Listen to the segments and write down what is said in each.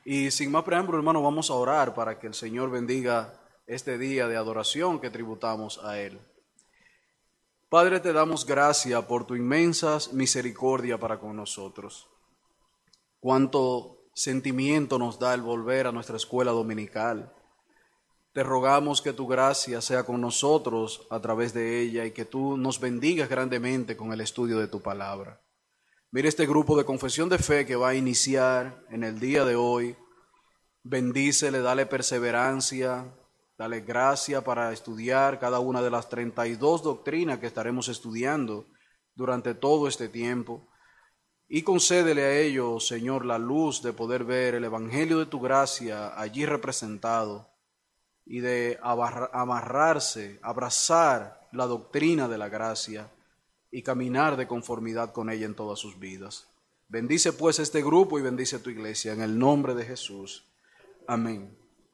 Y sin más preámbulo, hermano, vamos a orar para que el Señor bendiga este día de adoración que tributamos a Él. Padre, te damos gracias por tu inmensa misericordia para con nosotros. Cuánto sentimiento nos da el volver a nuestra escuela dominical. Te rogamos que tu gracia sea con nosotros a través de ella y que tú nos bendigas grandemente con el estudio de tu palabra. Mira este grupo de confesión de fe que va a iniciar en el día de hoy. Bendícele, dale perseverancia, dale gracia para estudiar cada una de las 32 doctrinas que estaremos estudiando durante todo este tiempo. Y concédele a ellos, Señor, la luz de poder ver el evangelio de tu gracia allí representado y de amarrarse, abrazar la doctrina de la gracia y caminar de conformidad con ella en todas sus vidas. Bendice pues este grupo y bendice tu iglesia en el nombre de Jesús. Amén.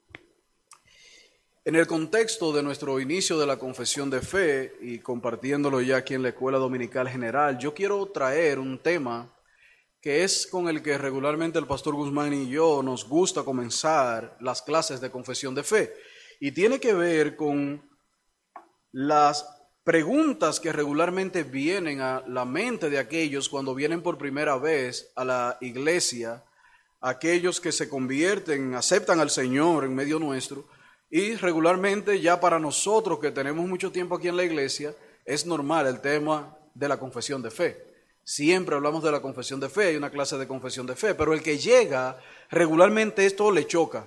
En el contexto de nuestro inicio de la confesión de fe y compartiéndolo ya aquí en la Escuela Dominical General, yo quiero traer un tema que es con el que regularmente el pastor Guzmán y yo nos gusta comenzar las clases de confesión de fe. Y tiene que ver con las preguntas que regularmente vienen a la mente de aquellos cuando vienen por primera vez a la iglesia, aquellos que se convierten, aceptan al Señor en medio nuestro, y regularmente ya para nosotros que tenemos mucho tiempo aquí en la iglesia, es normal el tema de la confesión de fe. Siempre hablamos de la confesión de fe, hay una clase de confesión de fe, pero el que llega, regularmente esto le choca.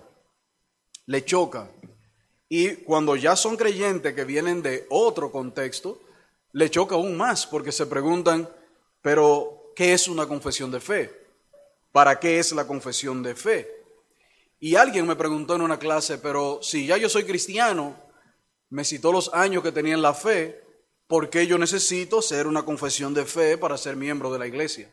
Y cuando ya son creyentes que vienen de otro contexto, le choca aún más porque se preguntan, pero ¿qué es una confesión de fe? ¿Para qué es la confesión de fe? Y alguien me preguntó en una clase, pero si ya yo soy cristiano, me citó los años que tenía en la fe, ¿por qué yo necesito ser una confesión de fe para ser miembro de la iglesia?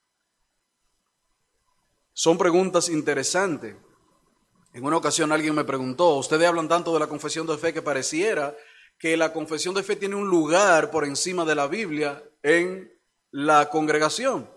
Son preguntas interesantes. En una ocasión alguien me preguntó, ustedes hablan tanto de la confesión de fe que pareciera que la confesión de fe tiene un lugar por encima de la Biblia en la congregación.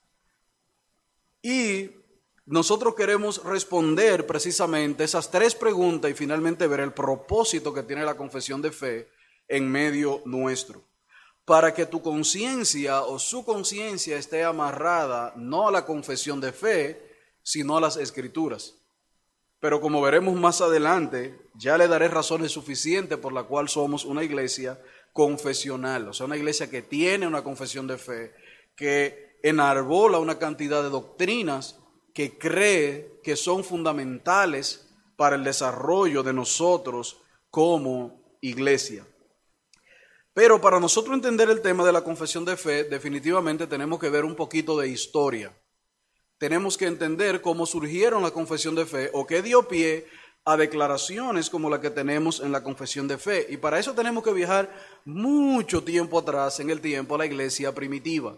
Y nosotros queremos responder precisamente esas tres preguntas y finalmente ver el propósito que tiene la confesión de fe en medio nuestro. Para que tu conciencia o su conciencia esté amarrada no a la confesión de fe, sino a las Escrituras. Pero como veremos más adelante, ya le daré razones suficientes por la cual somos una iglesia confesional, o sea, una iglesia que tiene una confesión de fe, que enarbola una cantidad de doctrinas que cree que son fundamentales para el desarrollo de nosotros como iglesia. Pero para nosotros entender el tema de la confesión de fe, definitivamente tenemos que ver un poquito de historia. Tenemos que entender cómo surgieron la confesión de fe o qué dio pie a declaraciones como la que tenemos en la confesión de fe. Y para eso tenemos que viajar mucho tiempo atrás en el tiempo a la iglesia primitiva.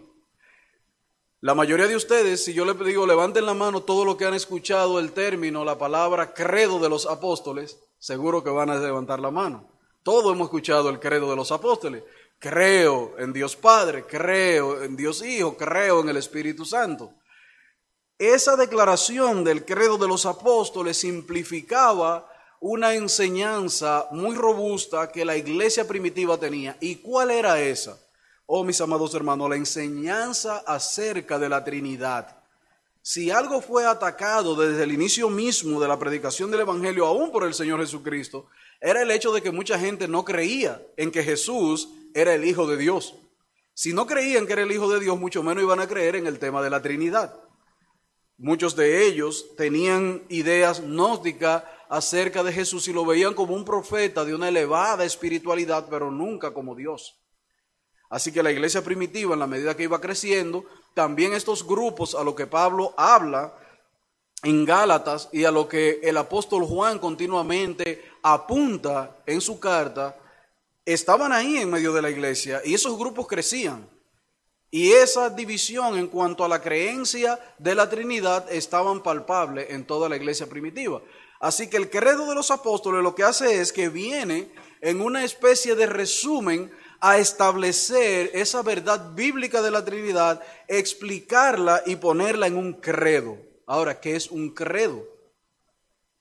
La mayoría de ustedes, si yo les digo levanten la mano todo lo que han escuchado el término, la palabra credo de los apóstoles, seguro que van a levantar la mano. Todos hemos escuchado el credo de los apóstoles. Creo en Dios Padre, creo en Dios Hijo, creo en el Espíritu Santo. Esa declaración del credo de los apóstoles simplificaba una enseñanza muy robusta que la iglesia primitiva tenía. ¿Y cuál era esa? Oh, mis amados hermanos, la enseñanza acerca de la Trinidad. Si algo fue atacado desde el inicio mismo de la predicación del Evangelio, aún por el Señor Jesucristo, era el hecho de que mucha gente no creía en que Jesús era el Hijo de Dios. Si no creían que era el Hijo de Dios, mucho menos iban a creer en el tema de la Trinidad. Muchos de ellos tenían ideas gnósticas acerca de Jesús y lo veían como un profeta de una elevada espiritualidad, pero nunca como Dios. Así que la iglesia primitiva, en la medida que iba creciendo, también estos grupos a lo que Pablo habla en Gálatas y a lo que el apóstol Juan continuamente apunta en su carta, estaban ahí en medio de la iglesia y esos grupos crecían. Y esa división en cuanto a la creencia de la Trinidad estaban palpables en toda la iglesia primitiva. Así que el credo de los apóstoles lo que hace es que viene en una especie de resumen a establecer esa verdad bíblica de la Trinidad, explicarla y ponerla en un credo. Ahora, ¿qué es un credo?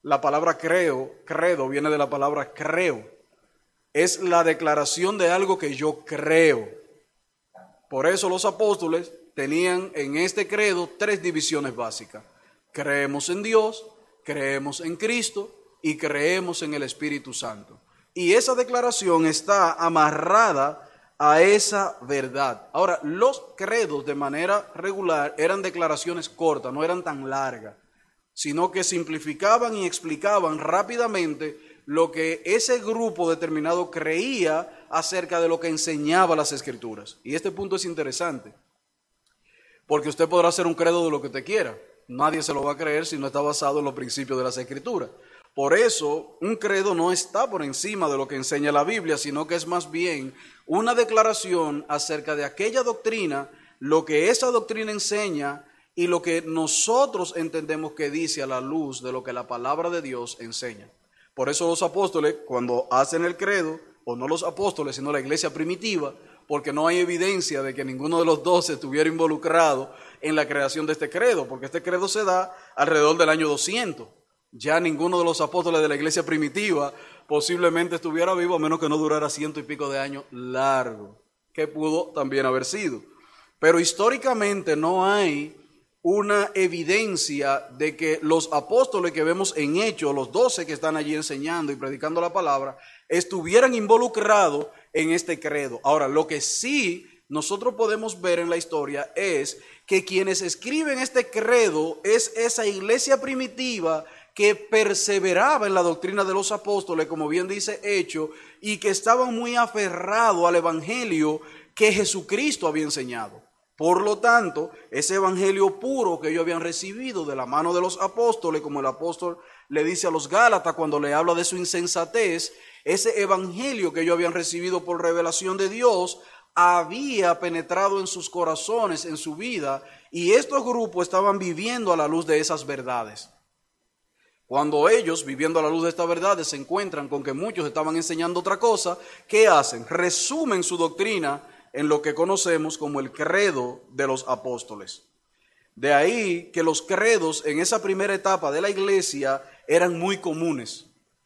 La palabra credo, viene de la palabra creo. Es la declaración de algo que yo creo. Por eso los apóstoles tenían en este credo 3 divisiones básicas. Creemos en Dios, creemos en Cristo y creemos en el Espíritu Santo. Y esa declaración está amarrada a esa verdad. Ahora, los credos de manera regular eran declaraciones cortas, no eran tan largas, sino que simplificaban y explicaban rápidamente lo que ese grupo determinado creía acerca de lo que enseñaba las Escrituras. Y este punto es interesante, porque usted podrá hacer un credo de lo que usted quiera. Nadie se lo va a creer si no está basado en los principios de las Escrituras. Por eso, un credo no está por encima de lo que enseña la Biblia, sino que es más bien una declaración acerca de aquella doctrina, lo que esa doctrina enseña y lo que nosotros entendemos que dice a la luz de lo que la palabra de Dios enseña. Por eso los apóstoles, cuando hacen el credo, o no los apóstoles, sino la iglesia primitiva, porque no hay evidencia de que ninguno de los 12 estuviera involucrado en la creación de este credo, porque este credo se da alrededor del año 200. Ya ninguno de los apóstoles de la iglesia primitiva posiblemente estuviera vivo, a menos que no durara 100 y pico de años largo, que pudo también haber sido. Pero históricamente no hay una evidencia de que los apóstoles que vemos en Hechos, los 12 que están allí enseñando y predicando la palabra, estuvieran involucrados en este credo. Ahora, lo que sí nosotros podemos ver en la historia es que quienes escriben este credo es esa iglesia primitiva que perseveraba en la doctrina de los apóstoles, como bien dice Hechos, y que estaban muy aferrados al evangelio que Jesucristo había enseñado. Por lo tanto, ese evangelio puro que ellos habían recibido de la mano de los apóstoles, como el apóstol le dice a los Gálatas cuando le habla de su insensatez, ese evangelio que ellos habían recibido por revelación de Dios había penetrado en sus corazones, en su vida, y estos grupos estaban viviendo a la luz de esas verdades. Cuando ellos, viviendo a la luz de estas verdades, se encuentran con que muchos estaban enseñando otra cosa, ¿qué hacen? Resumen su doctrina en lo que conocemos como el credo de los apóstoles. De ahí que los credos en esa primera etapa de la iglesia eran muy comunes.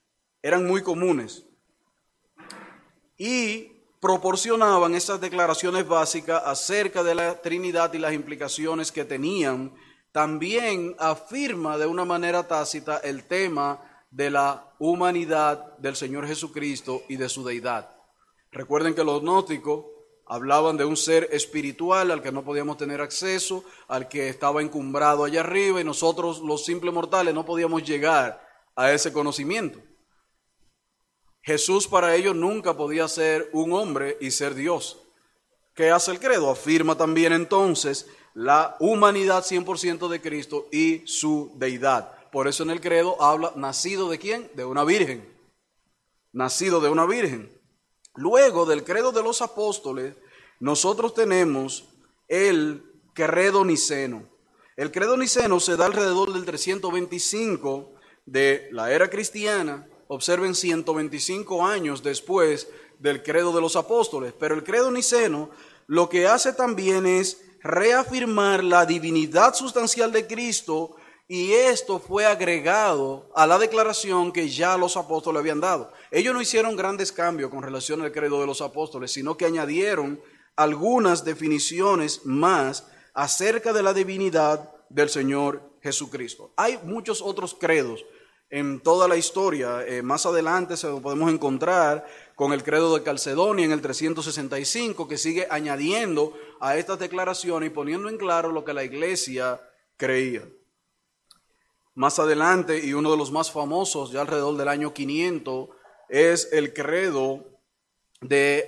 Y proporcionaban esas declaraciones básicas acerca de la Trinidad y las implicaciones que tenían. También afirma de una manera tácita el tema de la humanidad del Señor Jesucristo y de su deidad. Recuerden que los gnósticos hablaban de un ser espiritual al que no podíamos tener acceso, al que estaba encumbrado allá arriba, y nosotros los simples mortales no podíamos llegar a ese conocimiento. Jesús para ellos nunca podía ser un hombre y ser Dios. ¿Qué hace el credo? Afirma también entonces la humanidad 100% de Cristo y su deidad. Por eso en el credo habla, ¿nacido de quién? De una virgen. Nacido de una virgen. Luego del credo de los apóstoles, nosotros tenemos el credo niceno. El credo niceno se da alrededor del 325 de la era cristiana. Observen, 125 años después del credo de los apóstoles. Pero el credo niceno lo que hace también es reafirmar la divinidad sustancial de Cristo, y esto fue agregado a la declaración que ya los apóstoles habían dado. Ellos no hicieron grandes cambios con relación al credo de los apóstoles, sino que añadieron algunas definiciones más acerca de la divinidad del Señor Jesucristo. Hay muchos otros credos en toda la historia. Más adelante se lo podemos encontrar con el credo de Calcedonia en el 365, que sigue añadiendo a estas declaraciones y poniendo en claro lo que la iglesia creía. Más adelante, y uno de los más famosos, ya alrededor del año 500, es el credo de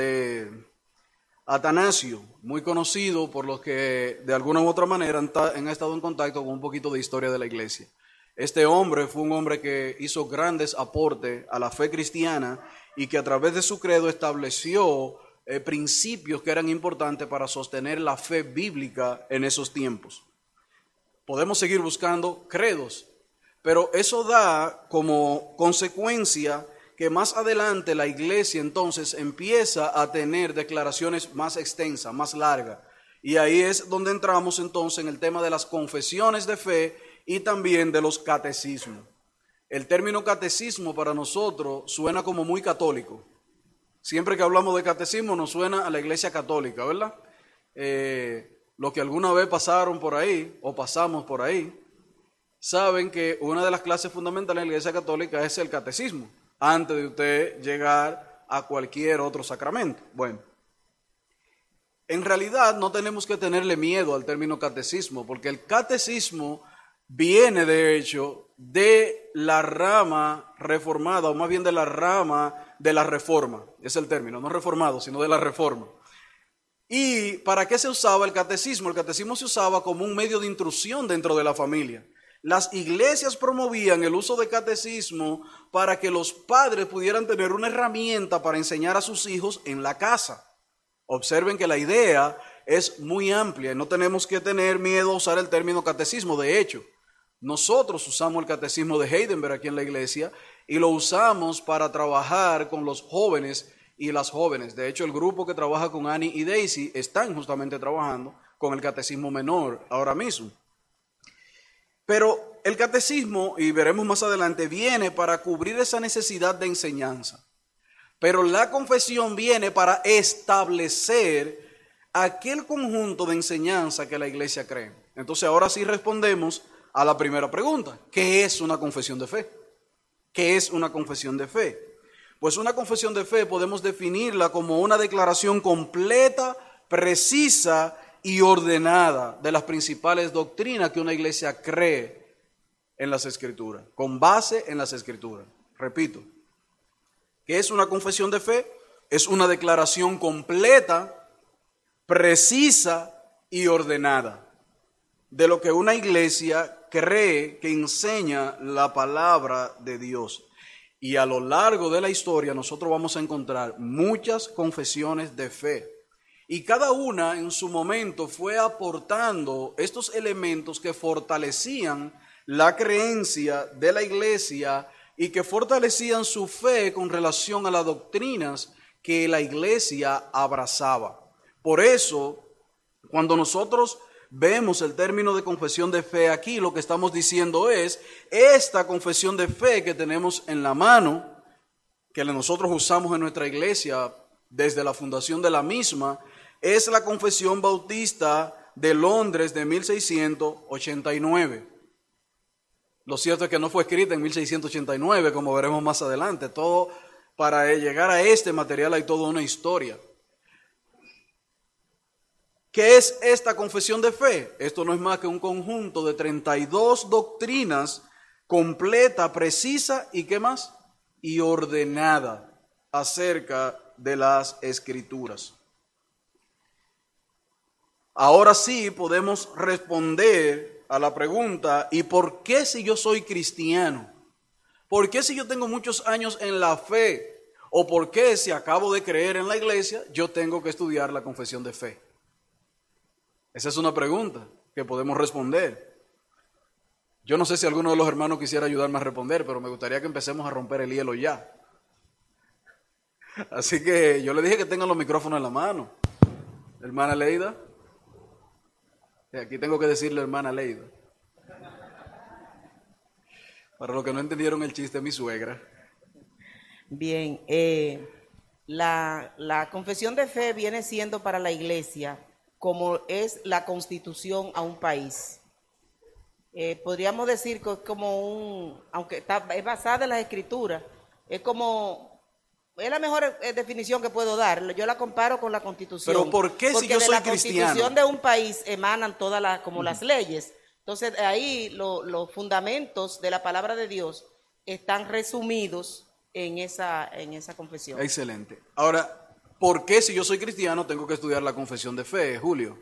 Atanasio, muy conocido por los que de alguna u otra manera han estado en contacto con un poquito de historia de la iglesia. Este hombre fue un hombre que hizo grandes aportes a la fe cristiana y que a través de su credo estableció principios que eran importantes para sostener la fe bíblica en esos tiempos. Podemos seguir buscando credos, pero eso da como consecuencia que más adelante la iglesia entonces empieza a tener declaraciones más extensas, más largas. Y ahí es donde entramos entonces en el tema de las confesiones de fe y también de los catecismos. El término catecismo para nosotros suena como muy católico. Siempre que hablamos de catecismo nos suena a la iglesia católica, ¿verdad? Los que alguna vez pasaron por ahí o pasamos por ahí, saben que una de las clases fundamentales en la iglesia católica es el catecismo, antes de usted llegar a cualquier otro sacramento. Bueno, en realidad no tenemos que tenerle miedo al término catecismo, porque el catecismo viene de hecho de la rama reformada, o más bien de la rama de la reforma, es el término, no reformado, sino de la reforma. ¿Y para qué se usaba el catecismo? El catecismo se usaba como un medio de instrucción dentro de la familia. Las iglesias promovían el uso de catecismo para que los padres pudieran tener una herramienta para enseñar a sus hijos en la casa. Observen que la idea es muy amplia y no tenemos que tener miedo a usar el término catecismo. De hecho, nosotros usamos el catecismo de Heidelberg aquí en la iglesia y lo usamos para trabajar con los jóvenes y las jóvenes. De hecho, el grupo que trabaja con Annie y Daisy están justamente trabajando con el catecismo menor ahora mismo. Pero el catecismo, y veremos más adelante, viene para cubrir esa necesidad de enseñanza. Pero la confesión viene para establecer aquel conjunto de enseñanza que la iglesia cree. Entonces ahora sí respondemos a la primera pregunta. ¿Qué es una confesión de fe? ¿Qué es una confesión de fe? Pues una confesión de fe podemos definirla como una declaración completa, precisa y ordenada de las principales doctrinas que una iglesia cree en las Escrituras, con base en las Escrituras. Repito, ¿qué es una confesión de fe? Es una declaración completa, precisa y ordenada de lo que una iglesia cree que enseña la palabra de Dios. Y a lo largo de la historia nosotros vamos a encontrar muchas confesiones de fe. Y cada una en su momento fue aportando estos elementos que fortalecían la creencia de la iglesia y que fortalecían su fe con relación a las doctrinas que la iglesia abrazaba. Por eso, cuando nosotros vemos el término de confesión de fe aquí, lo que estamos diciendo es, esta confesión de fe que tenemos en la mano, que nosotros usamos en nuestra iglesia desde la fundación de la misma, es la Confesión Bautista de Londres de 1689. Lo cierto es que no fue escrita en 1689, como veremos más adelante. Todo, para llegar a este material hay toda una historia. ¿Qué es esta confesión de fe? Esto no es más que un conjunto de 32 doctrinas completa, precisa y ¿qué más? Y ordenada acerca de las Escrituras. Ahora sí podemos responder a la pregunta, ¿y por qué si yo soy cristiano? ¿Por qué si yo tengo muchos años en la fe? ¿O por qué si acabo de creer en la iglesia, yo tengo que estudiar la confesión de fe? Esa es una pregunta que podemos responder. Yo no sé si alguno de los hermanos quisiera ayudarme a responder, pero me gustaría que empecemos a romper el hielo ya. Así que yo le dije que tengan los micrófonos en la mano. Hermana Leida. Aquí tengo que decirle hermana Leida. Para los que no entendieron el chiste, mi suegra. Bien, la confesión de fe viene siendo para la iglesia como es la constitución a un país. Podríamos decir que es como aunque es basada en las escrituras, es la mejor definición que puedo dar. Yo la comparo con la constitución. Pero ¿por qué si yo soy cristiano? Porque de la constitución de un país emanan todas las leyes. Entonces ahí los fundamentos de la palabra de Dios están resumidos en esa confesión. Excelente. Ahora, ¿por qué si yo soy cristiano tengo que estudiar la confesión de fe, Julio?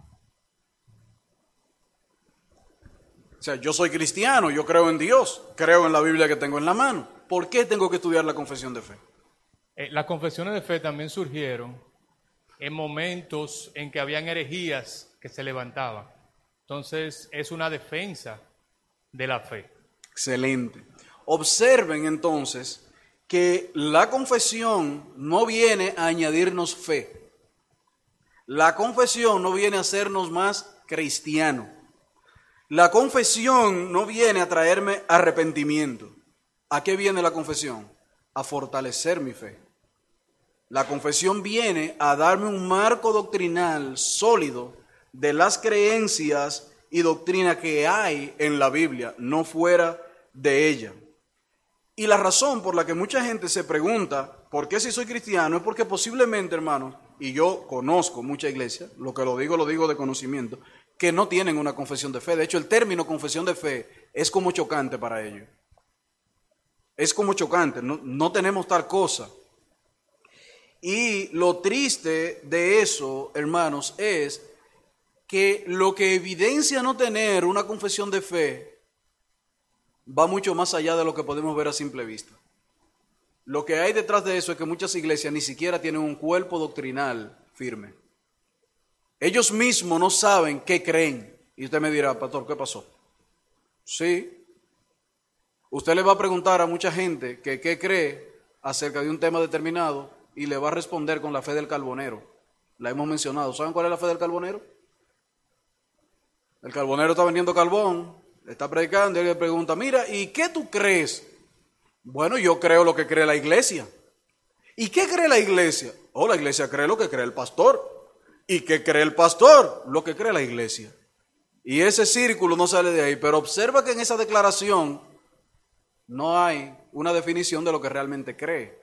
O sea, yo soy cristiano, yo creo en Dios, creo en la Biblia que tengo en la mano. ¿Por qué tengo que estudiar la confesión de fe? Las confesiones de fe también surgieron en momentos en que habían herejías que se levantaban. Entonces, es una defensa de la fe. Excelente. Observen entonces que la confesión no viene a añadirnos fe. La confesión no viene a hacernos más cristianos. La confesión no viene a traerme arrepentimiento. ¿A qué viene la confesión? A fortalecer mi fe. La confesión viene a darme un marco doctrinal sólido de las creencias y doctrina que hay en la Biblia, no fuera de ella. Y la razón por la que mucha gente se pregunta, ¿por qué si soy cristiano? Es porque posiblemente, hermanos, y yo conozco mucha iglesia, lo digo de conocimiento, que no tienen una confesión de fe. De hecho, el término confesión de fe es como chocante para ellos. Es como chocante, no tenemos tal cosa. Y lo triste de eso, hermanos, es que lo que evidencia no tener una confesión de fe va mucho más allá de lo que podemos ver a simple vista. Lo que hay detrás de eso es que muchas iglesias ni siquiera tienen un cuerpo doctrinal firme. Ellos mismos no saben qué creen. Y usted me dirá, pastor, ¿qué pasó? Sí. Usted le va a preguntar a mucha gente que qué cree acerca de un tema determinado y le va a responder con la fe del carbonero. La hemos mencionado. ¿Saben cuál es la fe del carbonero? El carbonero está vendiendo carbón, está predicando y él le pregunta, mira, ¿y qué tú crees? Bueno, yo creo lo que cree la iglesia. ¿Y qué cree la iglesia? Oh, la iglesia cree lo que cree el pastor. ¿Y qué cree el pastor? Lo que cree la iglesia. Y ese círculo no sale de ahí, pero observa que en esa declaración no hay una definición de lo que realmente cree.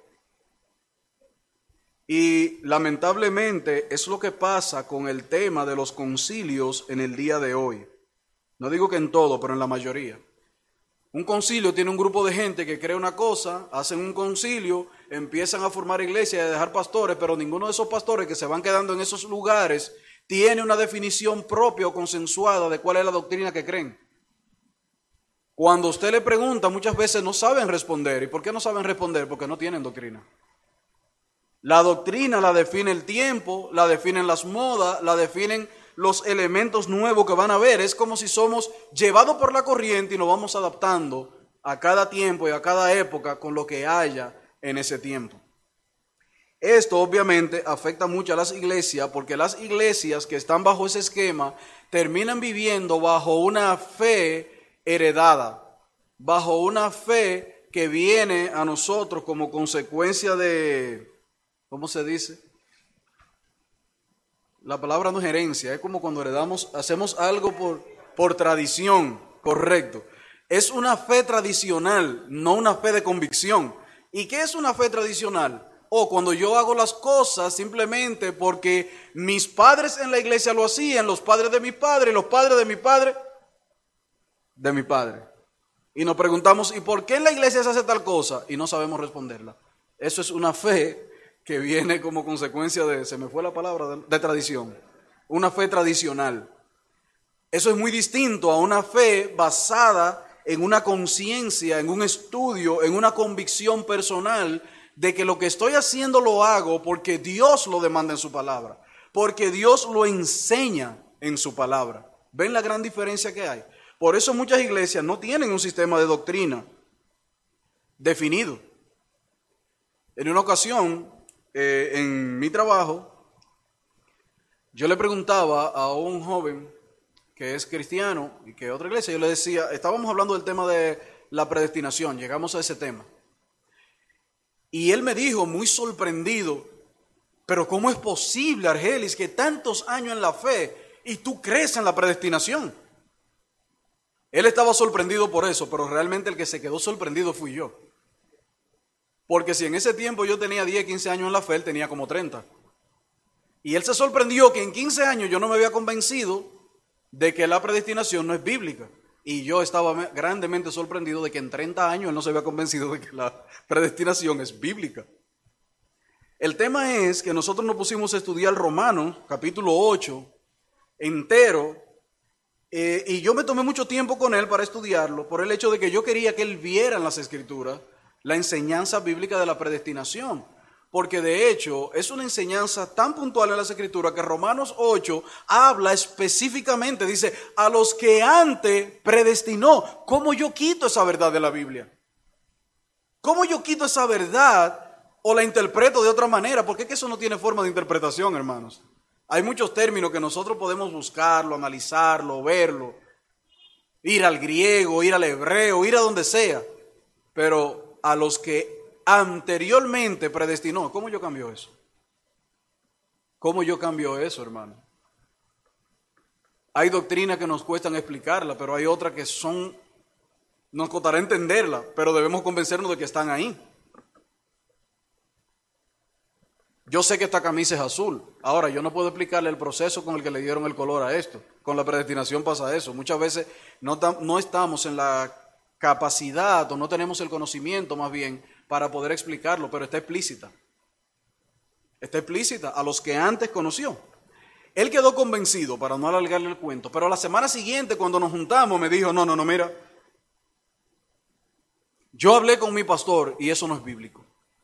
Y lamentablemente es lo que pasa con el tema de los concilios en el día de hoy. No digo que en todo, pero en la mayoría. Un concilio tiene un grupo de gente que cree una cosa, hacen un concilio, empiezan a formar iglesias y a dejar pastores, pero ninguno de esos pastores que se van quedando en esos lugares tiene una definición propia o consensuada de cuál es la doctrina que creen. Cuando usted le pregunta, muchas veces no saben responder. ¿Y por qué no saben responder? Porque no tienen doctrina. La doctrina la define el tiempo, la definen las modas, la definen los elementos nuevos que van a ver. Es como si somos llevados por la corriente y nos vamos adaptando a cada tiempo y a cada época con lo que haya en ese tiempo. Esto obviamente afecta mucho a las iglesias porque las iglesias que están bajo ese esquema terminan viviendo bajo una fe heredada, bajo una fe que viene a nosotros como consecuencia de, ¿cómo se dice? La palabra no es herencia, es como cuando heredamos, hacemos algo por tradición, correcto. Es una fe tradicional, no una fe de convicción. ¿Y qué es una fe tradicional? O cuando yo hago las cosas simplemente porque mis padres en la iglesia lo hacían, los padres de mi padre, los padres de mi padre, de mi padre. Y nos preguntamos, ¿y por qué en la iglesia se hace tal cosa? Y no sabemos responderla. Eso es una fe que viene como consecuencia de, se me fue la palabra, de tradición. Una fe tradicional. Eso es muy distinto a una fe basada en una conciencia, en un estudio, en una convicción personal de que lo que estoy haciendo lo hago porque Dios lo demanda en su palabra, porque Dios lo enseña en su palabra. ¿Ven la gran diferencia que hay? Por eso muchas iglesias no tienen un sistema de doctrina definido. En una ocasión, en mi trabajo, yo le preguntaba a un joven que es cristiano y que otra iglesia, yo le decía, estábamos hablando del tema de la predestinación, llegamos a ese tema. Y él me dijo, muy sorprendido, pero ¿cómo es posible, Argelis, que tantos años en la fe y tú crees en la predestinación? Él estaba sorprendido por eso, pero realmente el que se quedó sorprendido fui yo. Porque si en ese tiempo yo tenía 10, 15 años en la fe, él tenía como 30. Y él se sorprendió que en 15 años yo no me había convencido de que la predestinación no es bíblica. Y yo estaba grandemente sorprendido de que en 30 años él no se había convencido de que la predestinación es bíblica. El tema es que nosotros nos pusimos a estudiar Romanos, capítulo 8, entero, y yo me tomé mucho tiempo con él para estudiarlo, por el hecho de que yo quería que él viera en las Escrituras la enseñanza bíblica de la predestinación. Porque de hecho es una enseñanza tan puntual en las Escrituras que Romanos 8 habla específicamente, dice, a los que antes predestinó. ¿Cómo yo quito esa verdad de la Biblia? ¿Cómo yo quito esa verdad o la interpreto de otra manera? Porque es que eso no tiene forma de interpretación, hermanos. Hay muchos términos que nosotros podemos buscarlo, analizarlo, verlo, ir al griego, ir al hebreo, ir a donde sea. pero a los que anteriormente predestinó. ¿Cómo yo cambio eso? ¿Cómo yo cambio eso, hermano? Hay doctrinas que nos cuestan explicarla, pero hay otras que nos costará entenderla, pero debemos convencernos de que están ahí. Yo sé que esta camisa es azul. Ahora, yo no puedo explicarle el proceso con el que le dieron el color a esto. Con la predestinación pasa eso. Muchas veces no estamos en la capacidad o no tenemos el conocimiento más bien para poder explicarlo, pero está explícita. Está explícita a los que antes conoció. Él quedó convencido, para no alargarle el cuento, pero la semana siguiente cuando nos juntamos me dijo, no, mira, yo hablé con mi pastor y eso no es bíblico.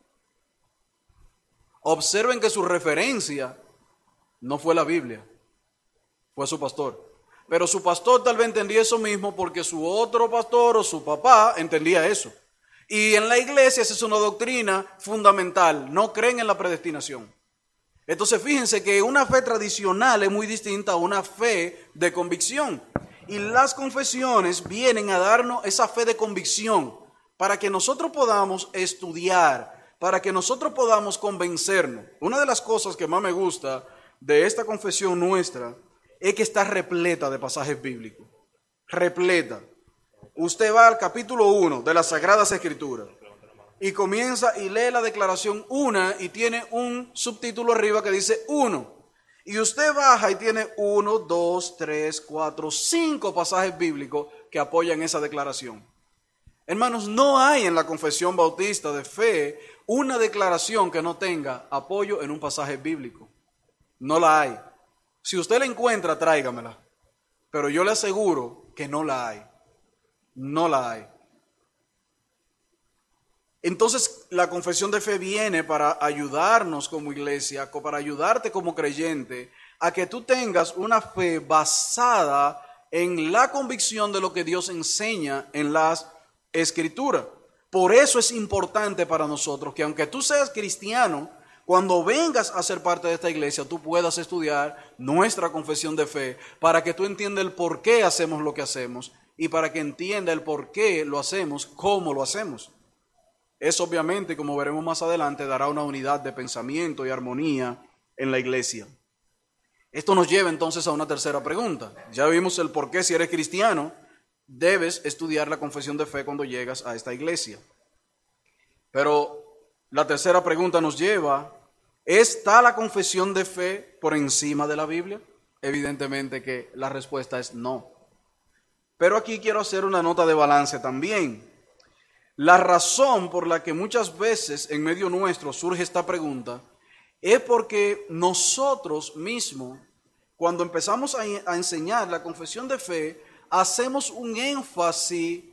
Observen que su referencia no fue la Biblia, fue su pastor. Pero su pastor tal vez entendía eso mismo porque su otro pastor o su papá entendía eso. Y en la iglesia esa es una doctrina fundamental, no creen en la predestinación. Entonces fíjense que una fe tradicional es muy distinta a una fe de convicción. Y las confesiones vienen a darnos esa fe de convicción para que nosotros podamos estudiar, para que nosotros podamos convencernos. Una de las cosas que más me gusta de esta confesión nuestra es que está repleta de pasajes bíblicos. Repleta. Usted va al capítulo 1 de las Sagradas Escrituras y comienza y lee la declaración 1 y tiene un subtítulo arriba que dice 1. Y usted baja y tiene 1, 2, 3, 4, 5 pasajes bíblicos que apoyan esa declaración. Hermanos, no hay en la confesión bautista de fe una declaración que no tenga apoyo en un pasaje bíblico. No la hay. Si usted la encuentra, tráigamela. Pero yo le aseguro que no la hay. No la hay. Entonces, la confesión de fe viene para ayudarnos como iglesia, para ayudarte como creyente, a que tú tengas una fe basada en la convicción de lo que Dios enseña en las Escrituras. Por eso es importante para nosotros que aunque tú seas cristiano, cuando vengas a ser parte de esta iglesia, tú puedas estudiar nuestra confesión de fe para que tú entiendas el por qué hacemos lo que hacemos y para que entienda el por qué lo hacemos, cómo lo hacemos. Eso obviamente, como veremos más adelante, dará una unidad de pensamiento y armonía en la iglesia. Esto nos lleva entonces a una tercera pregunta. Ya vimos el por qué, si eres cristiano, debes estudiar la confesión de fe cuando llegas a esta iglesia. Pero la tercera pregunta nos lleva, ¿está la confesión de fe por encima de la Biblia? Evidentemente que la respuesta es no. Pero aquí quiero hacer una nota de balance también. La razón por la que muchas veces en medio nuestro surge esta pregunta es porque nosotros mismos, cuando empezamos a enseñar la confesión de fe, hacemos un énfasis,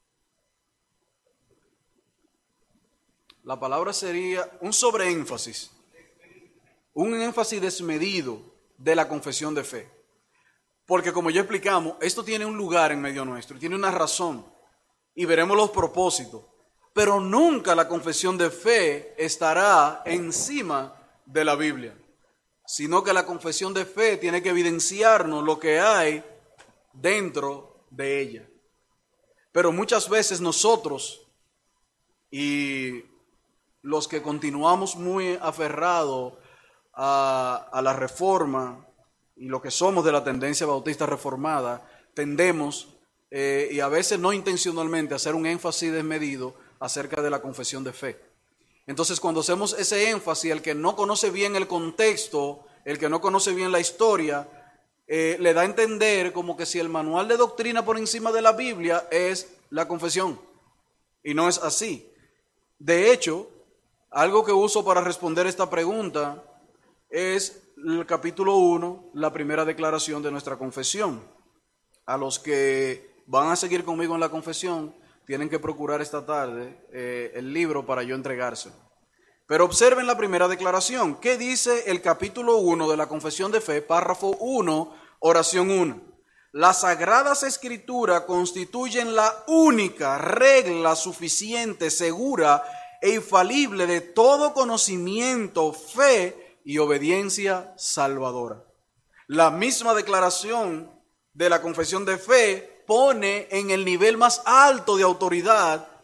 la palabra sería un sobreénfasis, un énfasis desmedido de la confesión de fe. Porque como ya explicamos, esto tiene un lugar en medio nuestro, tiene una razón y veremos los propósitos. Pero nunca la confesión de fe estará encima de la Biblia, sino que la confesión de fe tiene que evidenciarnos lo que hay dentro de ella. Pero muchas veces nosotros y los que continuamos muy aferrados a la reforma y lo que somos de la tendencia bautista reformada, tendemos y a veces no intencionalmente a hacer un énfasis desmedido acerca de la confesión de fe. Entonces cuando hacemos ese énfasis, el que no conoce bien el contexto, el que no conoce bien la historia, le da a entender como que si el manual de doctrina por encima de la Biblia es la confesión. Y no es así. De hecho, algo que uso para responder esta pregunta es el capítulo 1, la primera declaración de nuestra confesión. A los que van a seguir conmigo en la confesión, tienen que procurar esta tarde el libro para yo entregárselo. Pero observen la primera declaración. ¿Qué dice el capítulo 1 de la confesión de fe? Párrafo 1, oración 1. Las Sagradas Escrituras constituyen la única regla suficiente, segura e infalible de todo conocimiento, fe y obediencia salvadora. La misma declaración de la confesión de fe pone en el nivel más alto de autoridad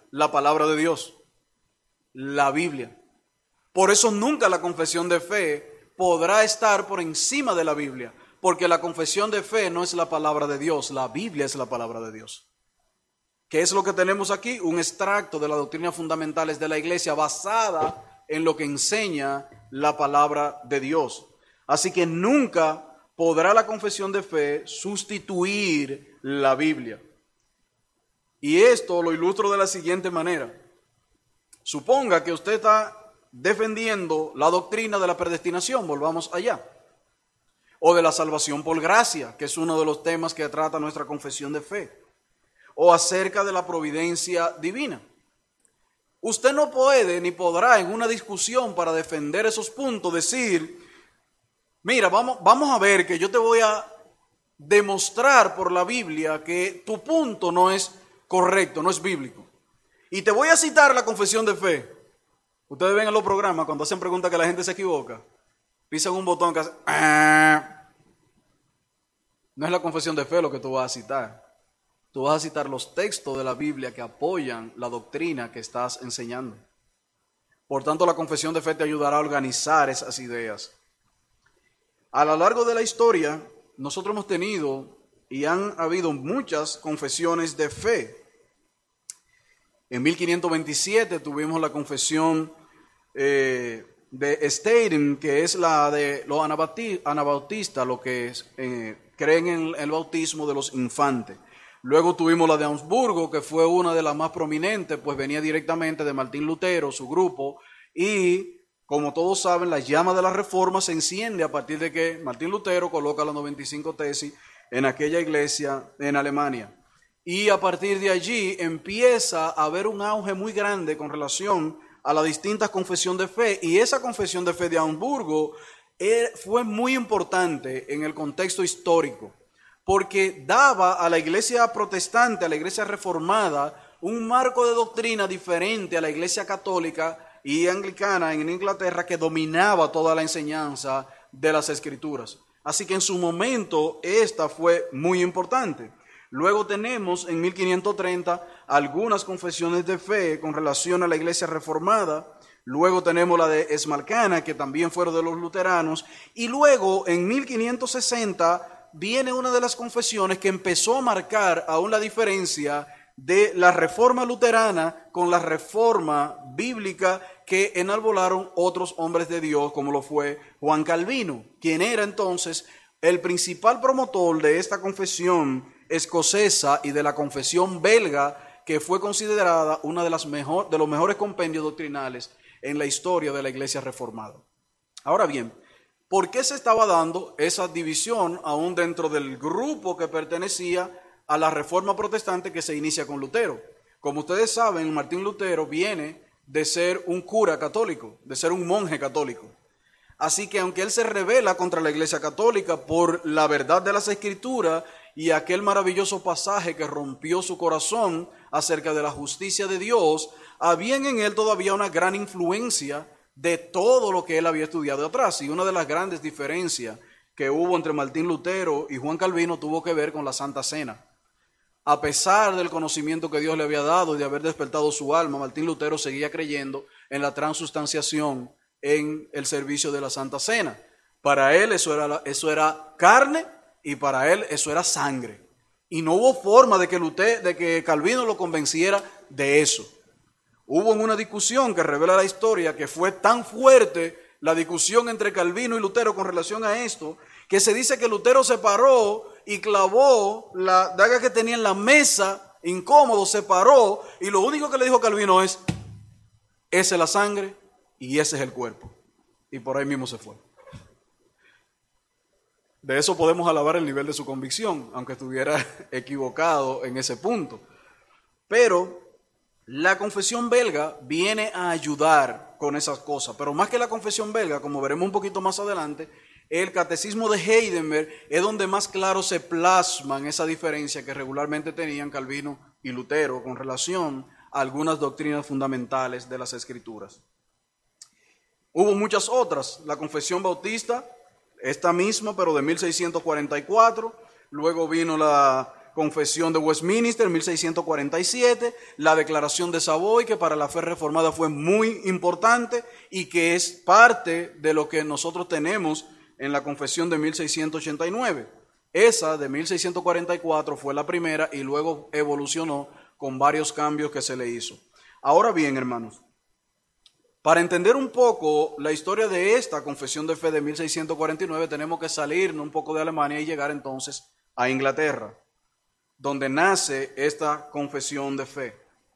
la palabra de Dios, la Biblia. Por eso nunca la confesión de fe podrá estar por encima de la Biblia, porque la confesión de fe no es la palabra de Dios, la Biblia es la palabra de Dios. ¿Qué es lo que tenemos aquí? Un extracto de las doctrinas fundamentales de la iglesia basada en lo que enseña la palabra de Dios. Así que nunca podrá la confesión de fe sustituir la Biblia. Y esto lo ilustro de la siguiente manera. Suponga que usted está defendiendo la doctrina de la predestinación, volvamos allá, o de la salvación por gracia, que es uno de los temas que trata nuestra confesión de fe, o acerca de la providencia divina. Usted no puede ni podrá en una discusión para defender esos puntos decir, mira, vamos a ver que yo te voy a demostrar por la Biblia que tu punto no es correcto, no es bíblico. Y te voy a citar la confesión de fe. Ustedes ven en los programas cuando hacen preguntas que la gente se equivoca, pisan un botón que hace No es la confesión de fe lo que tú vas a citar. Tú vas a citar los textos de la Biblia que apoyan la doctrina que estás enseñando. Por tanto, la confesión de fe te ayudará a organizar esas ideas. A lo largo de la historia, nosotros hemos tenido y han habido muchas confesiones de fe. En 1527 tuvimos la confesión de Steyden, que es la de los anabautistas, los que creen en el bautismo de los infantes. Luego tuvimos la de Augsburgo, que fue una de las más prominentes, pues venía directamente de Martín Lutero, su grupo, y como todos saben, la llama de la Reforma se enciende a partir de que Martín Lutero coloca las 95 tesis en aquella iglesia en Alemania. Y a partir de allí empieza a haber un auge muy grande con relación a las distintas confesiones de fe, y esa confesión de fe de Augsburgo fue muy importante en el contexto histórico, porque daba a la iglesia protestante, a la iglesia reformada, un marco de doctrina diferente a la iglesia católica y anglicana en Inglaterra, que dominaba toda la enseñanza de las Escrituras. Así que en su momento esta fue muy importante. Luego tenemos en 1530 algunas confesiones de fe con relación a la iglesia reformada. Luego tenemos la de Esmalcana, que también fueron de los luteranos. Y luego en 1560 viene una de las confesiones que empezó a marcar aún la diferencia de la reforma luterana con la reforma bíblica que enarbolaron otros hombres de Dios, como lo fue Juan Calvino, quien era entonces el principal promotor de esta confesión escocesa y de la confesión belga, que fue considerada una de los mejores compendios doctrinales en la historia de la iglesia reformada. Ahora bien, ¿por qué se estaba dando esa división aún dentro del grupo que pertenecía a la reforma protestante que se inicia con Lutero? Como ustedes saben, Martín Lutero viene de ser un cura católico, de ser un monje católico. Así que aunque él se rebela contra la iglesia católica por la verdad de las Escrituras y aquel maravilloso pasaje que rompió su corazón acerca de la justicia de Dios, había en él todavía una gran influencia de todo lo que él había estudiado atrás. Y una de las grandes diferencias que hubo entre Martín Lutero y Juan Calvino tuvo que ver con la Santa Cena. A pesar del conocimiento que Dios le había dado y de haber despertado su alma, Martín Lutero seguía creyendo en la transustanciación en el servicio de la Santa Cena. Para él eso era carne y para él eso era sangre. Y no hubo forma de que Calvino lo convenciera de eso. Hubo una discusión que revela la historia que fue tan fuerte, la discusión entre Calvino y Lutero con relación a esto, que se dice que Lutero se paró y clavó la daga que tenía en la mesa, incómodo, se paró, y lo único que le dijo Calvino es: esa es la sangre y ese es el cuerpo. Y por ahí mismo se fue. De eso podemos alabar el nivel de su convicción, aunque estuviera equivocado en ese punto. Pero la confesión belga viene a ayudar con esas cosas. Pero más que la confesión belga, como veremos un poquito más adelante, el catecismo de Heidelberg es donde más claro se plasman esa diferencia que regularmente tenían Calvino y Lutero con relación a algunas doctrinas fundamentales de las Escrituras. Hubo muchas otras. La confesión bautista, esta misma, pero de 1644. Luego vino la Confesión de Westminster, 1647, la Declaración de Savoy, que para la fe reformada fue muy importante y que es parte de lo que nosotros tenemos en la Confesión de 1689. Esa de 1644 fue la primera y luego evolucionó con varios cambios que se le hizo. Ahora bien, hermanos, para entender un poco la historia de esta Confesión de Fe de 1649, tenemos que salirnos un poco de Alemania y llegar entonces a Inglaterra, donde nace esta Confesión de Fe.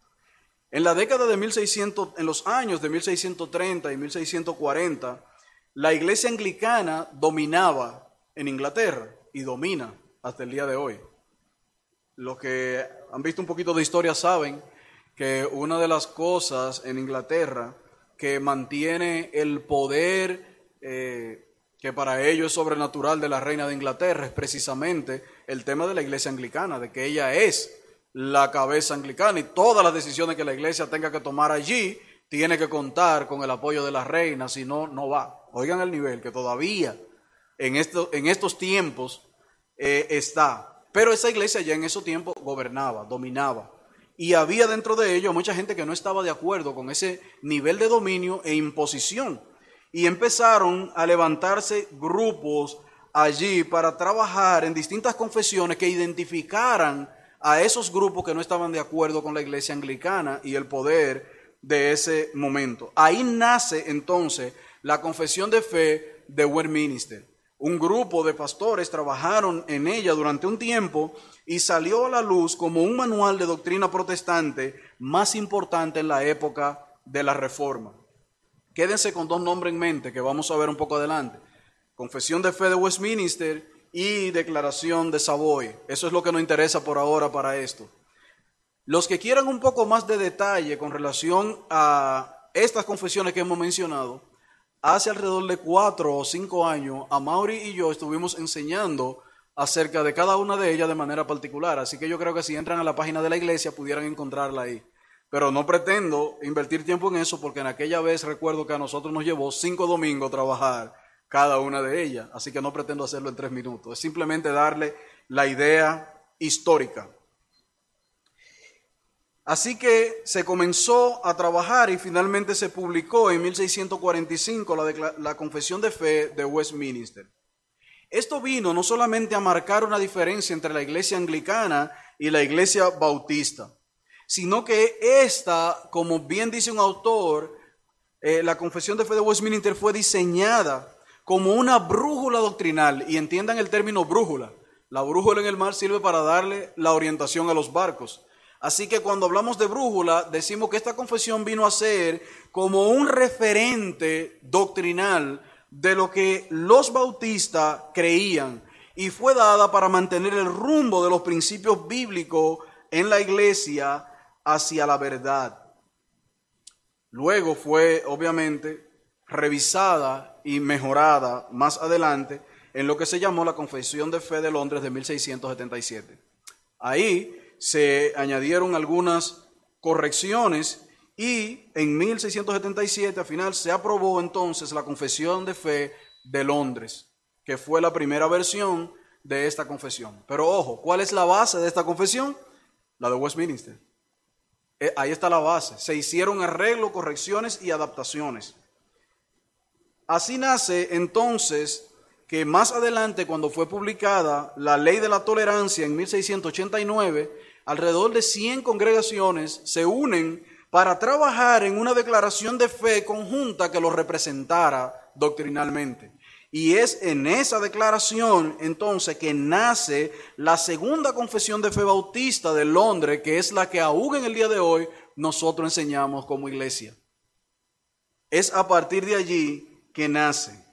En la década de 1600, en los años de 1630 y 1640, la iglesia anglicana dominaba en Inglaterra y domina hasta el día de hoy. Los que han visto un poquito de historia saben que una de las cosas en Inglaterra que mantiene el poder que para ellos es sobrenatural de la reina de Inglaterra es precisamente el tema de la iglesia anglicana, de que ella es la cabeza anglicana y todas las decisiones que la iglesia tenga que tomar allí tiene que contar con el apoyo de la reina, si no, no va. Oigan el nivel que todavía en estos tiempos está. Pero esa iglesia ya en esos tiempos gobernaba, dominaba. Y había dentro de ello mucha gente que no estaba de acuerdo con ese nivel de dominio e imposición. Y empezaron a levantarse grupos allí para trabajar en distintas confesiones que identificaran a esos grupos que no estaban de acuerdo con la iglesia anglicana y el poder de ese momento. Ahí nace entonces la Confesión de Fe de Westminster. Un grupo de pastores trabajaron en ella durante un tiempo y salió a la luz como un manual de doctrina protestante más importante en la época de la Reforma. Quédense con dos nombres en mente que vamos a ver un poco adelante. Confesión de Fe de Westminster y Declaración de Savoy. Eso es lo que nos interesa por ahora para esto. Los que quieran un poco más de detalle con relación a estas confesiones que hemos mencionado, hace alrededor de 4 o 5 años, Amaury y yo estuvimos enseñando acerca de cada una de ellas de manera particular. Así que yo creo que si entran a la página de la iglesia pudieran encontrarla ahí. Pero no pretendo invertir tiempo en eso porque en aquella vez recuerdo que a nosotros nos llevó 5 domingos trabajar cada una de ellas. Así que no pretendo hacerlo en 3 minutos. Es simplemente darle la idea histórica. Así que se comenzó a trabajar y finalmente se publicó en 1645 la Confesión de Fe de Westminster. Esto vino no solamente a marcar una diferencia entre la iglesia anglicana y la iglesia bautista, sino que esta, como bien dice un autor, la Confesión de Fe de Westminster fue diseñada como una brújula doctrinal, y entiendan el término brújula. La brújula en el mar sirve para darle la orientación a los barcos. Así que cuando hablamos de brújula, decimos que esta confesión vino a ser como un referente doctrinal de lo que los bautistas creían y fue dada para mantener el rumbo de los principios bíblicos en la iglesia hacia la verdad. Luego fue, obviamente, revisada y mejorada más adelante en lo que se llamó la Confesión de Fe de Londres de 1677. Ahí se añadieron algunas correcciones y en 1677 al final se aprobó entonces la Confesión de Fe de Londres, que fue la primera versión de esta confesión. Pero ojo, ¿cuál es la base de esta confesión? La de Westminster. Ahí está la base. Se hicieron arreglos, correcciones y adaptaciones. Así nace entonces que más adelante, cuando fue publicada la Ley de la Tolerancia en 1689, alrededor de 100 congregaciones se unen para trabajar en una declaración de fe conjunta que los representara doctrinalmente. Y es en esa declaración entonces que nace la segunda confesión de fe bautista de Londres, que es la que aún en el día de hoy nosotros enseñamos como iglesia. Es a partir de allí que nace.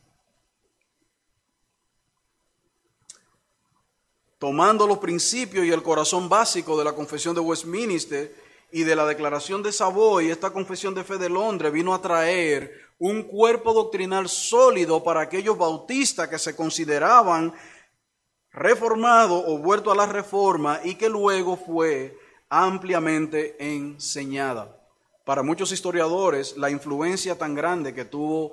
Tomando los principios y el corazón básico de la confesión de Westminster y de la declaración de Savoy, esta confesión de fe de Londres vino a traer un cuerpo doctrinal sólido para aquellos bautistas que se consideraban reformados o vueltos a la reforma y que luego fue ampliamente enseñada. Para muchos historiadores, la influencia tan grande que tuvo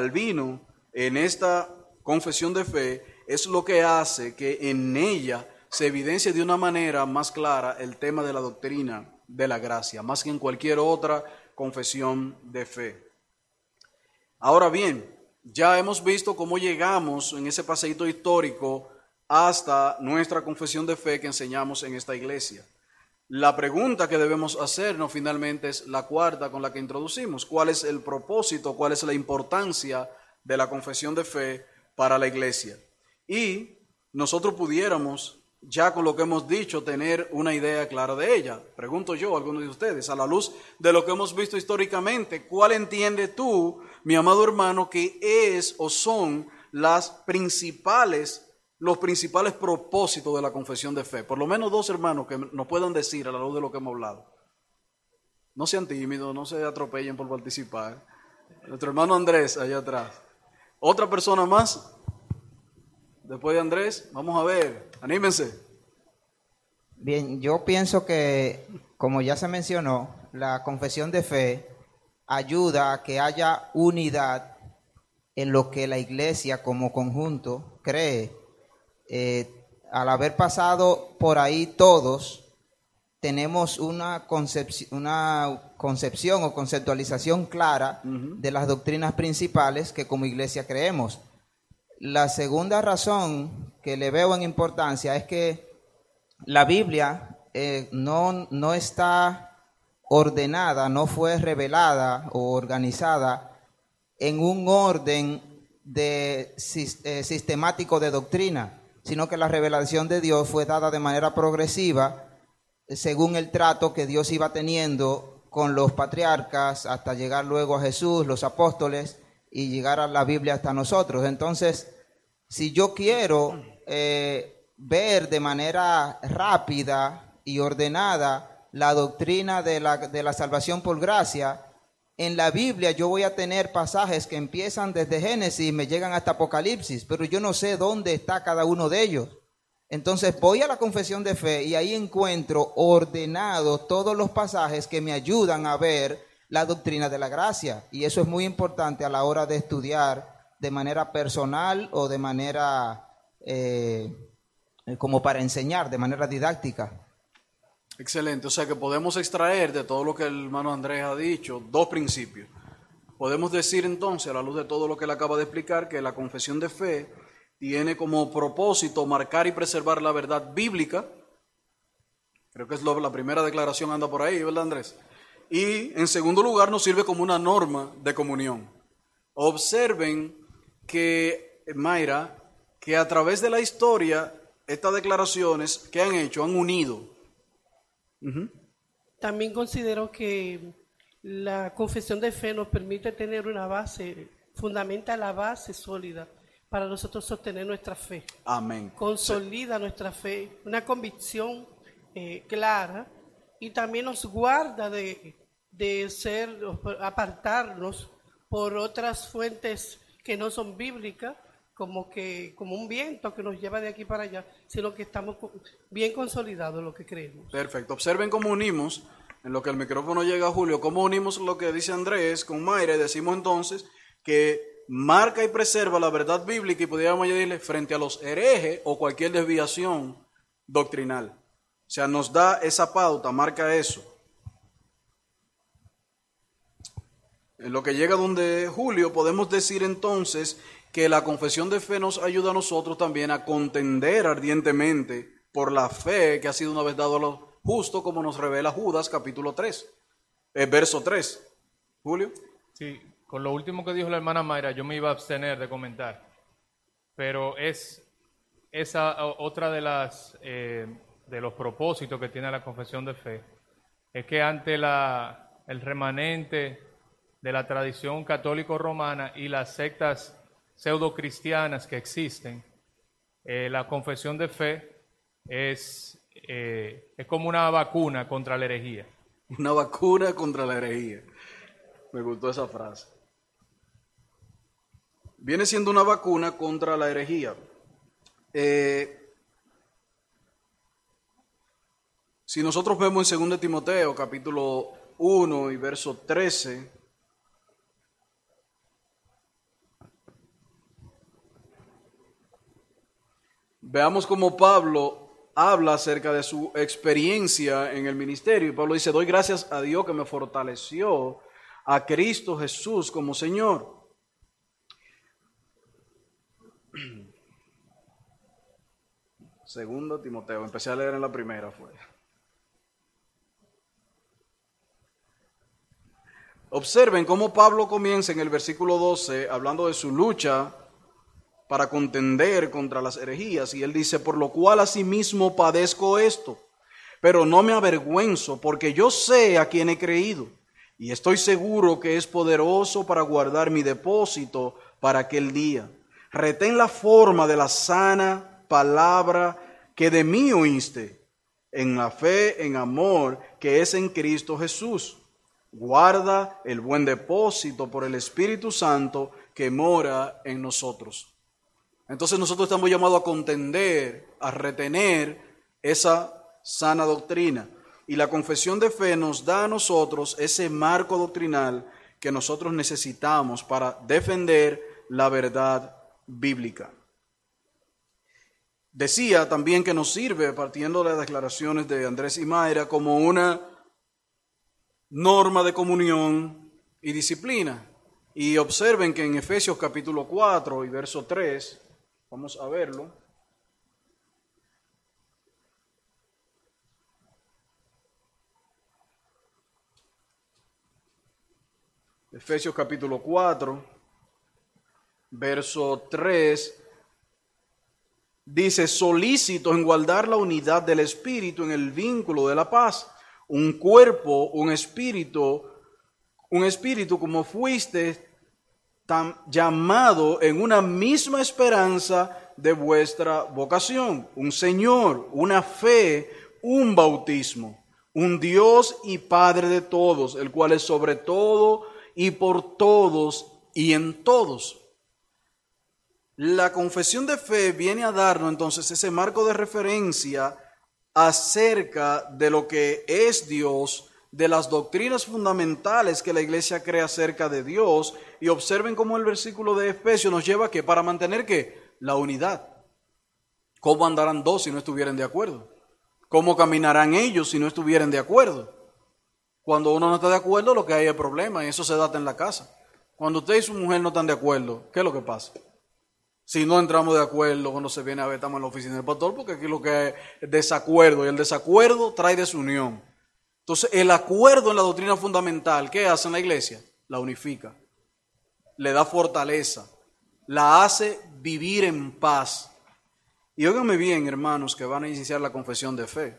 Calvino en esta confesión de fe es lo que hace que en ella se evidencia de una manera más clara el tema de la doctrina de la gracia, más que en cualquier otra confesión de fe. Ahora bien, ya hemos visto cómo llegamos en ese paseíto histórico hasta nuestra confesión de fe que enseñamos en esta iglesia. La pregunta que debemos hacernos finalmente es la cuarta con la que introducimos. ¿Cuál es el propósito, cuál es la importancia de la confesión de fe para la iglesia? Y nosotros pudiéramos, ya con lo que hemos dicho, tener una idea clara de ella. Pregunto yo a algunos de ustedes, a la luz de lo que hemos visto históricamente, ¿cuál entiendes tú, mi amado hermano, que es o son los principales propósitos de la confesión de fe? Por lo menos dos hermanos que nos puedan decir a la luz de lo que hemos hablado. No sean tímidos, no se atropellen por participar. Nuestro hermano Andrés, allá atrás. ¿Otra persona más? Después de Andrés, vamos a ver, anímense. Bien, yo pienso que, como ya se mencionó, la confesión de fe ayuda a que haya unidad en lo que la iglesia como conjunto cree. Al haber pasado por ahí todos, tenemos una concepción o conceptualización clara de las doctrinas principales que como iglesia creemos. La segunda razón que le veo en importancia es que la Biblia no está ordenada, no fue revelada o organizada en un orden sistemático de doctrina, sino que la revelación de Dios fue dada de manera progresiva según el trato que Dios iba teniendo con los patriarcas hasta llegar luego a Jesús, los apóstoles, y llegar a la Biblia hasta nosotros. Entonces, si yo quiero ver de manera rápida y ordenada la doctrina de la salvación por gracia, en la Biblia yo voy a tener pasajes que empiezan desde Génesis y me llegan hasta Apocalipsis, pero yo no sé dónde está cada uno de ellos. Entonces voy a la confesión de fe y ahí encuentro ordenados todos los pasajes que me ayudan a ver la doctrina de la gracia, y eso es muy importante a la hora de estudiar de manera personal o de manera como para enseñar, de manera didáctica. Excelente, o sea que podemos extraer de todo lo que el hermano Andrés ha dicho dos principios. Podemos decir entonces, a la luz de todo lo que él acaba de explicar, que la confesión de fe tiene como propósito marcar y preservar la verdad bíblica. Creo que es la primera declaración, anda por ahí, ¿verdad, Andrés? Y en segundo lugar nos sirve como una norma de comunión. Observen que, Mayra, que a través de la historia estas declaraciones que han hecho han unido. También considero que la confesión de fe nos permite tener una base, fundamenta la base sólida para nosotros sostener nuestra fe. Amén. Consolida nuestra fe, una convicción clara, y también nos guarda de apartarnos por otras fuentes que no son bíblicas, como un viento que nos lleva de aquí para allá, sino que estamos bien consolidados en lo que creemos. Perfecto. Observen cómo unimos, en lo que el micrófono llega a Julio, cómo unimos lo que dice Andrés con Mayra, y decimos entonces que marca y preserva la verdad bíblica, y podríamos añadirle frente a los herejes o cualquier desviación doctrinal. O sea, nos da esa pauta, marca eso. En lo que llega donde Julio, podemos decir entonces que la confesión de fe nos ayuda a nosotros también a contender ardientemente por la fe que ha sido una vez dado a los justos, como nos revela Judas capítulo 3, verso 3. Julio. Sí, con lo último que dijo la hermana Mayra, yo me iba a abstener de comentar, pero es esa otra de los propósitos que tiene la confesión de fe, es que ante el remanente de la tradición católico-romana y las sectas pseudo-cristianas que existen, la confesión de fe es como una vacuna contra la herejía. Una vacuna contra la herejía. Me gustó esa frase. Viene siendo una vacuna contra la herejía. Si nosotros vemos en 2 Timoteo, capítulo 1 y verso 13, veamos cómo Pablo habla acerca de su experiencia en el ministerio. Y Pablo dice, doy gracias a Dios que me fortaleció a Cristo Jesús como Señor. Segundo Timoteo, empecé a leer en la primera, fue. Observen cómo Pablo comienza en el versículo 12 hablando de su lucha para contender contra las herejías, y él dice, por lo cual asimismo padezco esto, pero no me avergüenzo, porque yo sé a quién he creído, y estoy seguro que es poderoso para guardar mi depósito para aquel día. Retén la forma de la sana palabra que de mí oíste, en la fe, en amor, que es en Cristo Jesús. Guarda el buen depósito por el Espíritu Santo que mora en nosotros. Entonces nosotros estamos llamados a contender, a retener esa sana doctrina. Y la confesión de fe nos da a nosotros ese marco doctrinal que nosotros necesitamos para defender la verdad bíblica. Decía también que nos sirve, partiendo de las declaraciones de Andrés y Mayra, como una norma de comunión y disciplina. Y observen que en Efesios capítulo 4 y verso 3, vamos a verlo. Efesios capítulo 4, verso 3, dice, solícitos en guardar la unidad del Espíritu en el vínculo de la paz, un cuerpo, un espíritu como fuiste llamado en una misma esperanza de vuestra vocación, un Señor, una fe, un bautismo, un Dios y Padre de todos, el cual es sobre todo y por todos y en todos. La confesión de fe viene a darnos entonces ese marco de referencia acerca de lo que es Dios, de las doctrinas fundamentales que la iglesia cree acerca de Dios, y observen cómo el versículo de Efesios nos lleva que para mantener ¿qué? La unidad. ¿Cómo andarán dos si no estuvieran de acuerdo? ¿Cómo caminarán ellos si no estuvieran de acuerdo? Cuando uno no está de acuerdo, lo que hay es problema, y eso se da en la casa. Cuando usted y su mujer no están de acuerdo, ¿qué es lo que pasa? Si no entramos de acuerdo, cuando se viene a ver, estamos en la oficina del pastor, porque aquí lo que es desacuerdo, y el desacuerdo trae desunión. Entonces, el acuerdo en la doctrina fundamental, ¿qué hace en la iglesia? La unifica, le da fortaleza, la hace vivir en paz. Y óiganme bien, hermanos, que van a iniciar la confesión de fe.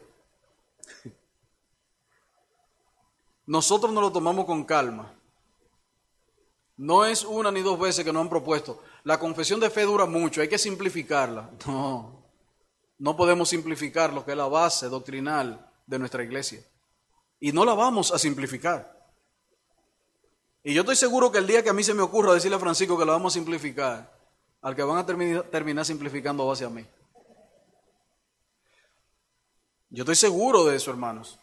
Nosotros nos lo tomamos con calma. No es una ni dos veces que nos han propuesto. La confesión de fe dura mucho, hay que simplificarla. No podemos simplificar lo que es la base doctrinal de nuestra iglesia. Y no la vamos a simplificar. Y yo estoy seguro que el día que a mí se me ocurra decirle a Francisco que la vamos a simplificar, al que van a terminar simplificando va a ser a mí. Yo estoy seguro de eso, hermanos.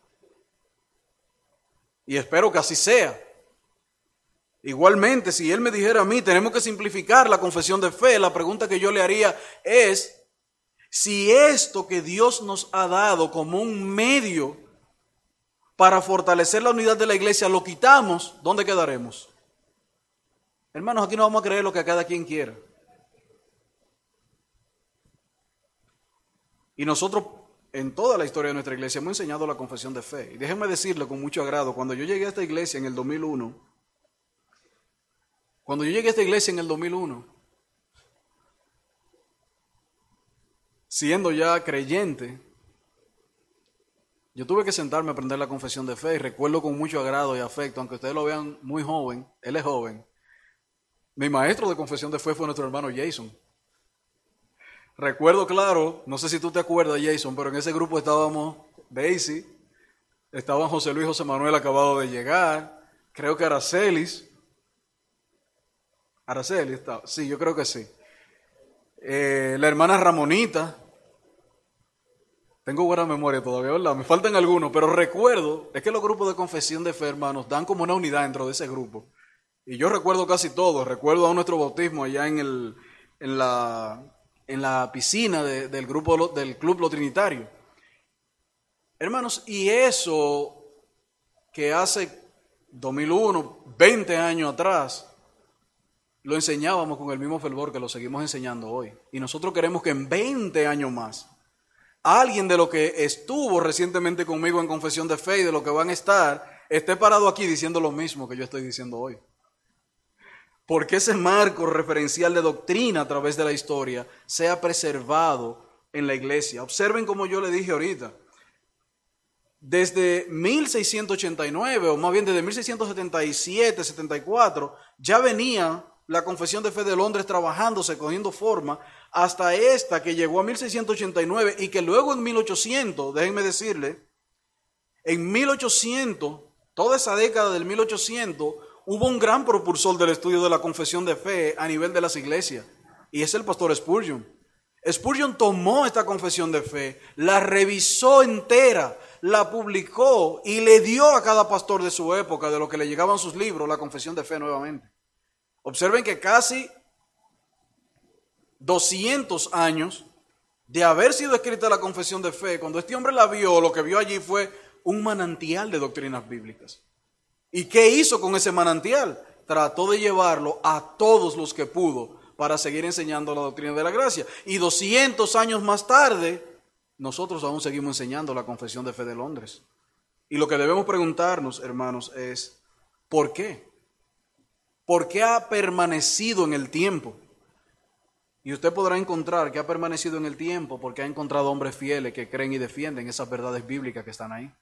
Y espero que así sea. Igualmente, si él me dijera a mí, tenemos que simplificar la confesión de fe, la pregunta que yo le haría es, si esto que Dios nos ha dado como un medio para fortalecer la unidad de la iglesia lo quitamos, ¿dónde quedaremos? Hermanos, aquí no vamos a creer lo que cada quien quiera. Y nosotros, en toda la historia de nuestra iglesia, hemos enseñado la confesión de fe. Y déjenme decirle con mucho agrado, cuando yo llegué a esta iglesia en el 2001, siendo ya creyente, yo tuve que sentarme a aprender la confesión de fe y recuerdo con mucho agrado y afecto, aunque ustedes lo vean muy joven, él es joven. Mi maestro de confesión de fe fue nuestro hermano Jason. Recuerdo claro, no sé si tú te acuerdas, Jason, pero en ese grupo estábamos Daisy, estaban José Luis y José Manuel acabado de llegar, creo que Aracelis estaba, sí, yo creo que sí. La hermana Ramonita, tengo buena memoria todavía, ¿verdad? Me faltan algunos, pero recuerdo, es que los grupos de confesión de fe, hermanos, dan como una unidad dentro de ese grupo. Y yo recuerdo casi todo, recuerdo a nuestro bautismo allá en en la piscina del grupo del Club Lo Trinitario. Hermanos, y eso que hace 2001, 20 años atrás, lo enseñábamos con el mismo fervor que lo seguimos enseñando hoy. Y nosotros queremos que en 20 años más, alguien de lo que estuvo recientemente conmigo en confesión de fe y de lo que van a estar, esté parado aquí diciendo lo mismo que yo estoy diciendo hoy. Porque ese marco referencial de doctrina a través de la historia sea preservado en la iglesia. Observen como yo le dije ahorita. Desde 1689, o más bien desde 1677, 74, ya venía la Confesión de Fe de Londres trabajándose, cogiendo forma, hasta esta que llegó a 1689 y que luego en 1800, déjenme decirle, en 1800, toda esa década del 1800, hubo un gran propulsor del estudio de la Confesión de Fe a nivel de las iglesias, y es el pastor Spurgeon. Spurgeon tomó esta Confesión de Fe, la revisó entera, la publicó y le dio a cada pastor de su época, de lo que le llegaban sus libros, la Confesión de Fe nuevamente. Observen que casi 200 años de haber sido escrita la Confesión de Fe, cuando este hombre la vio, lo que vio allí fue un manantial de doctrinas bíblicas. ¿Y qué hizo con ese manantial? Trató de llevarlo a todos los que pudo para seguir enseñando la doctrina de la gracia. Y 200 años más tarde, nosotros aún seguimos enseñando la Confesión de Fe de Londres. Y lo que debemos preguntarnos, hermanos, es ¿por qué? ¿Por qué ha permanecido en el tiempo? Y usted podrá encontrar que ha permanecido en el tiempo porque ha encontrado hombres fieles que creen y defienden esas verdades bíblicas que están ahí.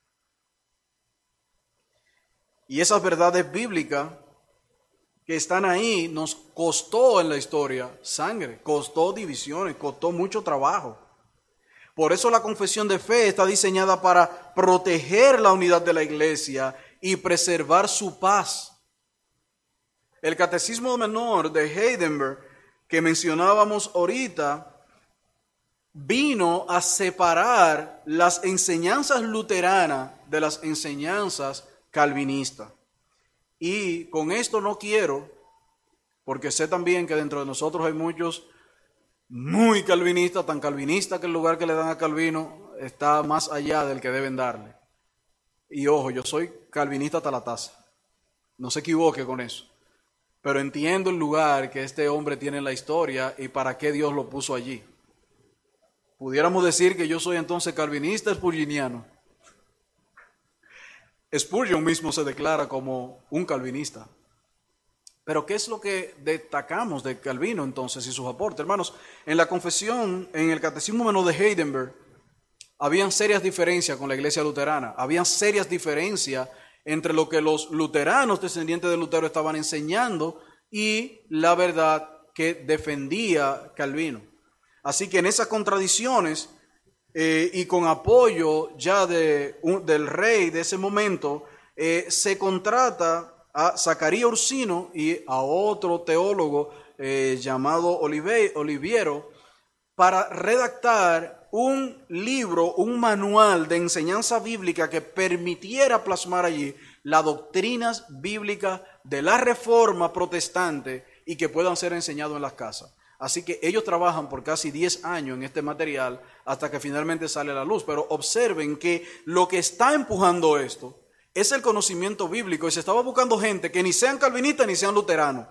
Y esas verdades bíblicas que están ahí nos costó en la historia sangre, costó divisiones, costó mucho trabajo. Por eso la confesión de fe está diseñada para proteger la unidad de la iglesia y preservar su paz. El Catecismo Menor de Heidelberg, que mencionábamos ahorita, vino a separar las enseñanzas luteranas de las enseñanzas calvinistas. Y con esto no quiero, porque sé también que dentro de nosotros hay muchos muy calvinistas, tan calvinistas que el lugar que le dan a Calvino está más allá del que deben darle. Y ojo, yo soy calvinista hasta la taza, no se equivoque con eso. Pero entiendo el lugar que este hombre tiene en la historia y para qué Dios lo puso allí. Pudiéramos decir que yo soy entonces calvinista spurgeoniano. Spurgeon mismo se declara como un calvinista. Pero ¿qué es lo que destacamos de Calvino entonces y sus aportes? Hermanos, en la confesión, en el Catecismo Menor de Heidelberg, habían serias diferencias con la iglesia luterana. Habían serias diferencias entre lo que los luteranos descendientes de Lutero estaban enseñando y la verdad que defendía Calvino. Así que en esas contradicciones y con apoyo ya del rey de ese momento, se contrata a Zacarías Ursino y a otro teólogo llamado Oliviero para redactar un libro, un manual de enseñanza bíblica que permitiera plasmar allí las doctrinas bíblicas de la Reforma protestante y que puedan ser enseñados en las casas. Así que ellos trabajan por casi 10 años en este material hasta que finalmente sale a la luz. Pero observen que lo que está empujando esto es el conocimiento bíblico y se estaba buscando gente que ni sean calvinistas ni sean luteranos,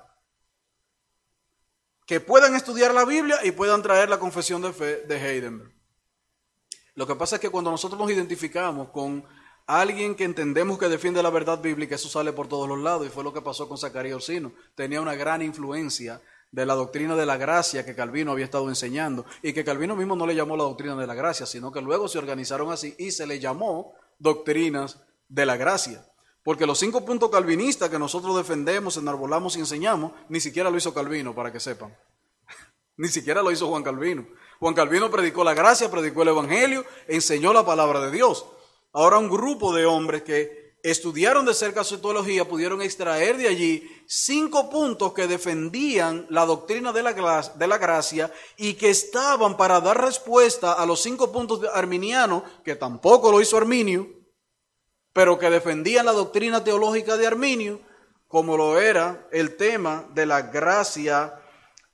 que puedan estudiar la Biblia y puedan traer la confesión de fe de Heidelberg. Lo que pasa es que cuando nosotros nos identificamos con alguien que entendemos que defiende la verdad bíblica, eso sale por todos los lados, y fue lo que pasó con Zacarías Ursino. Tenía una gran influencia de la doctrina de la gracia que Calvino había estado enseñando, y que Calvino mismo no le llamó la doctrina de la gracia, sino que luego se organizaron así y se le llamó doctrinas de la gracia. Porque los 5 puntos calvinistas que nosotros defendemos, enarbolamos y enseñamos, ni siquiera lo hizo Calvino, para que sepan. Ni siquiera lo hizo Juan Calvino. Juan Calvino predicó la gracia, predicó el evangelio, enseñó la palabra de Dios. Ahora un grupo de hombres que estudiaron de cerca su teología pudieron extraer de allí 5 puntos que defendían la doctrina de la gracia y que estaban para dar respuesta a los 5 puntos arminianos, que tampoco lo hizo Arminio, pero que defendían la doctrina teológica de Arminio, como lo era el tema de la gracia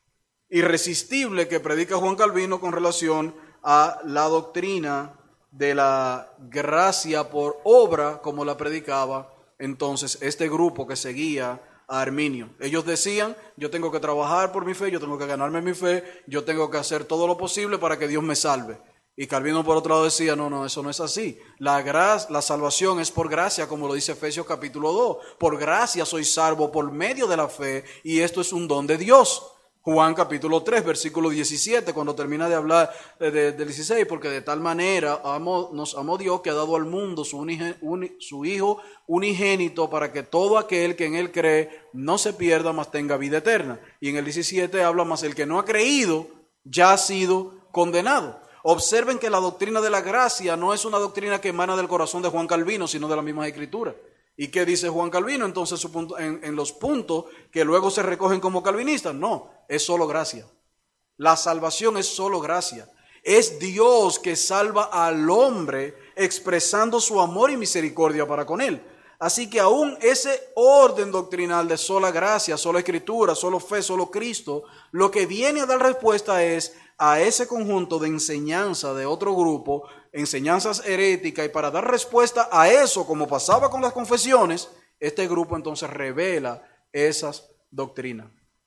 irresistible que predica Juan Calvino con relación a la doctrina de la gracia por obra, como la predicaba entonces este grupo que seguía a Arminio. Ellos decían, yo tengo que trabajar por mi fe, yo tengo que ganarme mi fe, yo tengo que hacer todo lo posible para que Dios me salve. Y Calvino por otro lado decía, no, eso no es así. La salvación es por gracia, como lo dice Efesios capítulo 2. Por gracia soy salvo por medio de la fe, y esto es un don de Dios. Juan capítulo 3, versículo 17, cuando termina de hablar del 16, porque de tal manera nos amó Dios que ha dado al mundo su Hijo unigénito, para que todo aquel que en Él cree no se pierda, mas tenga vida eterna. Y en el 17 habla, mas el que no ha creído ya ha sido condenado. Observen que la doctrina de la gracia no es una doctrina que emana del corazón de Juan Calvino, sino de la misma Escritura. ¿Y qué dice Juan Calvino entonces en los puntos que luego se recogen como calvinistas? No, es solo gracia. La salvación es solo gracia. Es Dios que salva al hombre expresando su amor y misericordia para con él. Así que aún ese orden doctrinal de sola gracia, sola Escritura, solo fe, solo Cristo, lo que viene a dar respuesta es a ese conjunto de enseñanza de otro grupo, enseñanzas heréticas, y para dar respuesta a eso, como pasaba con las confesiones, este grupo entonces revela esas doctrinas.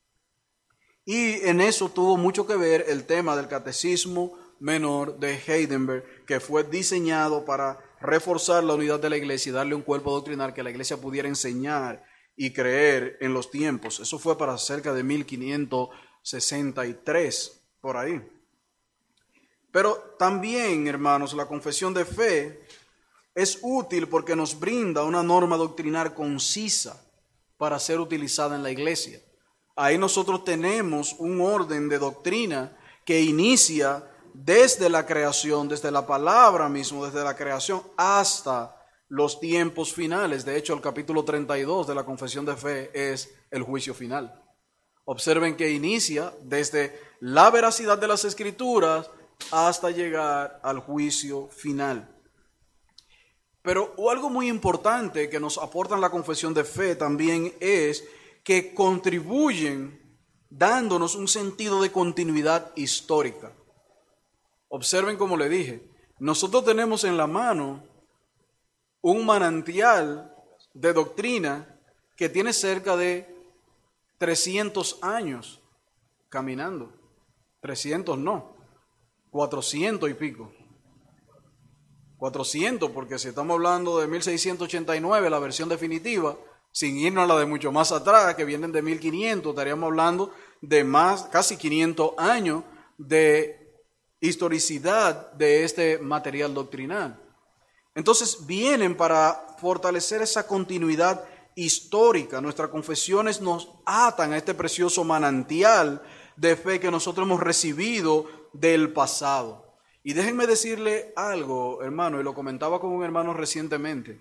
Y en eso tuvo mucho que ver el tema del catecismo menor de Heidelberg, que fue diseñado para reforzar la unidad de la iglesia y darle un cuerpo doctrinal que la iglesia pudiera enseñar y creer en los tiempos. Eso fue para cerca de 1563, por ahí. Pero también, hermanos, la confesión de fe es útil porque nos brinda una norma doctrinal concisa para ser utilizada en la iglesia. Ahí nosotros tenemos un orden de doctrina que inicia desde la creación, desde la palabra mismo, desde la creación hasta los tiempos finales. De hecho, el capítulo 32 de la confesión de fe es el juicio final. Observen que inicia desde la veracidad de las Escrituras hasta llegar al juicio final. Pero algo muy importante que nos aporta la confesión de fe también es que contribuyen dándonos un sentido de continuidad histórica. Observen como le dije, nosotros tenemos en la mano un manantial de doctrina que tiene cerca de 300 años caminando. 300 no, 400 y pico. 400, porque si estamos hablando de 1689, la versión definitiva, sin irnos a la de mucho más atrás, que vienen de 1500, estaríamos hablando de más, casi 500 años de historicidad de este material doctrinal. Entonces vienen para fortalecer esa continuidad histórica. Nuestras confesiones nos atan a este precioso manantial de fe que nosotros hemos recibido del pasado. Y déjenme decirle algo, hermano, y lo comentaba con un hermano recientemente.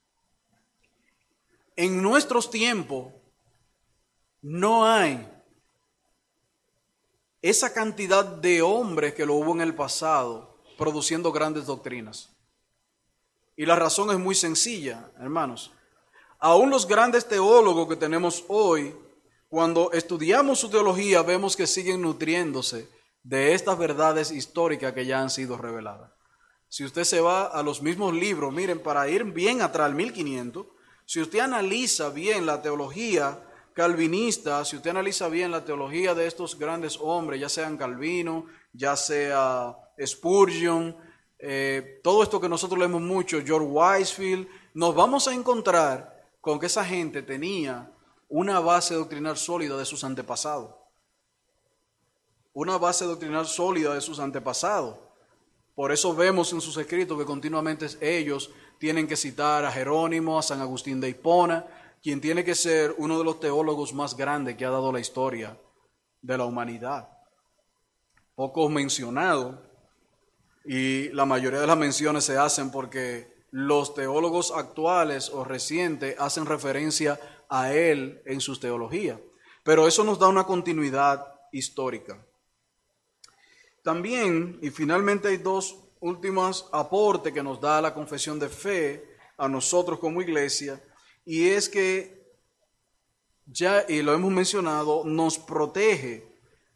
En nuestros tiempos no hay esa cantidad de hombres que lo hubo en el pasado produciendo grandes doctrinas. Y la razón es muy sencilla, hermanos. Aún los grandes teólogos que tenemos hoy, cuando estudiamos su teología, vemos que siguen nutriéndose de estas verdades históricas que ya han sido reveladas. Si usted se va a los mismos libros, miren, para ir bien atrás, al 1500, si usted analiza bien la teología calvinista, si usted analiza bien la teología de estos grandes hombres, ya sean Calvino, ya sea Spurgeon, todo esto que nosotros leemos mucho, George Whitefield, nos vamos a encontrar con que esa gente tenía una base doctrinal sólida de sus antepasados. Una base doctrinal sólida de sus antepasados. Por eso vemos en sus escritos que continuamente ellos tienen que citar a Jerónimo, a San Agustín de Hipona, quien tiene que ser uno de los teólogos más grandes que ha dado la historia de la humanidad. Poco mencionado, y la mayoría de las menciones se hacen porque los teólogos actuales o recientes hacen referencia a él en sus teologías. Pero eso nos da una continuidad histórica. También, y finalmente, hay dos últimos aportes que nos da la confesión de fe a nosotros como iglesia, y es que, ya y lo hemos mencionado, nos protege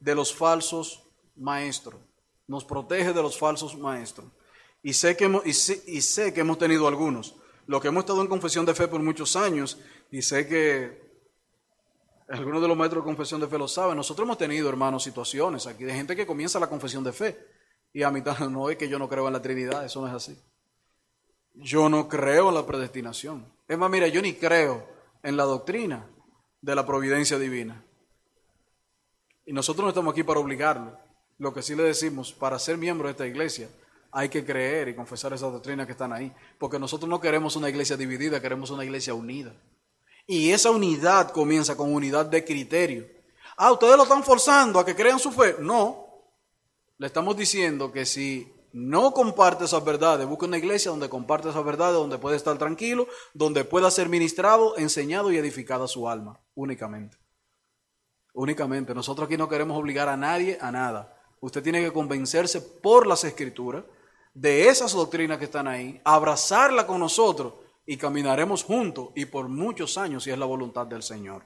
de los falsos maestros. Nos protege de los falsos maestros. Y sé que hemos tenido algunos. Los que hemos estado en confesión de fe por muchos años, y sé que algunos de los maestros de confesión de fe lo saben, nosotros hemos tenido, hermanos, situaciones aquí de gente que comienza la confesión de fe. Y a mitad no es que yo no creo en la Trinidad, eso no es así. Yo no creo en la predestinación. Es más, mira, yo ni creo en la doctrina de la providencia divina. Y nosotros no estamos aquí para obligarlo. Lo que sí le decimos, para ser miembro de esta iglesia, hay que creer y confesar esas doctrinas que están ahí. Porque nosotros no queremos una iglesia dividida, queremos una iglesia unida. Y esa unidad comienza con unidad de criterio. ¿Ustedes lo están forzando a que crean su fe? No. Le estamos diciendo que si no comparte esas verdades, busca una iglesia donde comparte esas verdades, donde puede estar tranquilo, donde pueda ser ministrado, enseñado y edificada su alma, únicamente. Únicamente. Nosotros aquí no queremos obligar a nadie a nada. Usted tiene que convencerse por las Escrituras de esas doctrinas que están ahí, abrazarla con nosotros y caminaremos juntos y por muchos años si es la voluntad del Señor.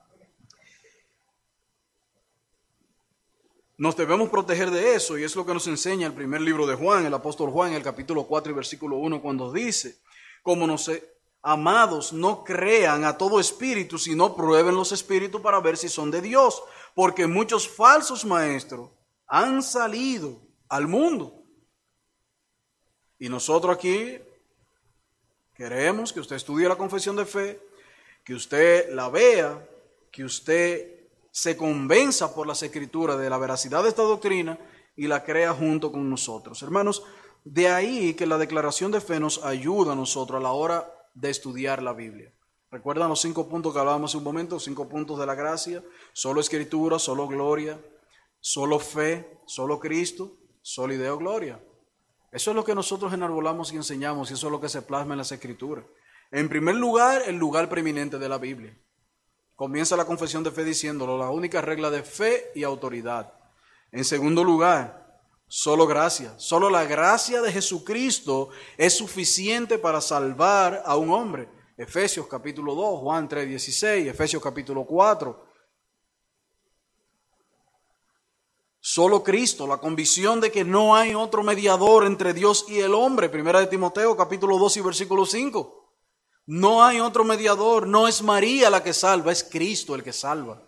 Nos debemos proteger de eso y es lo que nos enseña el primer libro de Juan, el apóstol Juan, en el capítulo 4 y versículo 1, cuando dice, amados, no crean a todo espíritu, sino prueben los espíritus para ver si son de Dios, porque muchos falsos maestros han salido al mundo. Y nosotros aquí queremos que usted estudie la confesión de fe, que usted la vea, que usted se convenza por las Escrituras de la veracidad de esta doctrina y la crea junto con nosotros. Hermanos, de ahí que la declaración de fe nos ayuda a nosotros a la hora de estudiar la Biblia. ¿Recuerdan los 5 puntos que hablábamos hace un momento? 5 puntos de la gracia: solo Escritura, solo gloria, solo fe, solo Cristo, solo ideo gloria. Eso es lo que nosotros enarbolamos y enseñamos, y eso es lo que se plasma en las Escrituras. En primer lugar, el lugar preeminente de la Biblia. Comienza la confesión de fe diciéndolo, la única regla de fe y autoridad. En segundo lugar, solo gracia. Solo la gracia de Jesucristo es suficiente para salvar a un hombre. Efesios capítulo 2, Juan 3:16, Efesios capítulo 4. Solo Cristo, la convicción de que no hay otro mediador entre Dios y el hombre. Primera de Timoteo capítulo 2 y versículo 5. No hay otro mediador, no es María la que salva, es Cristo el que salva.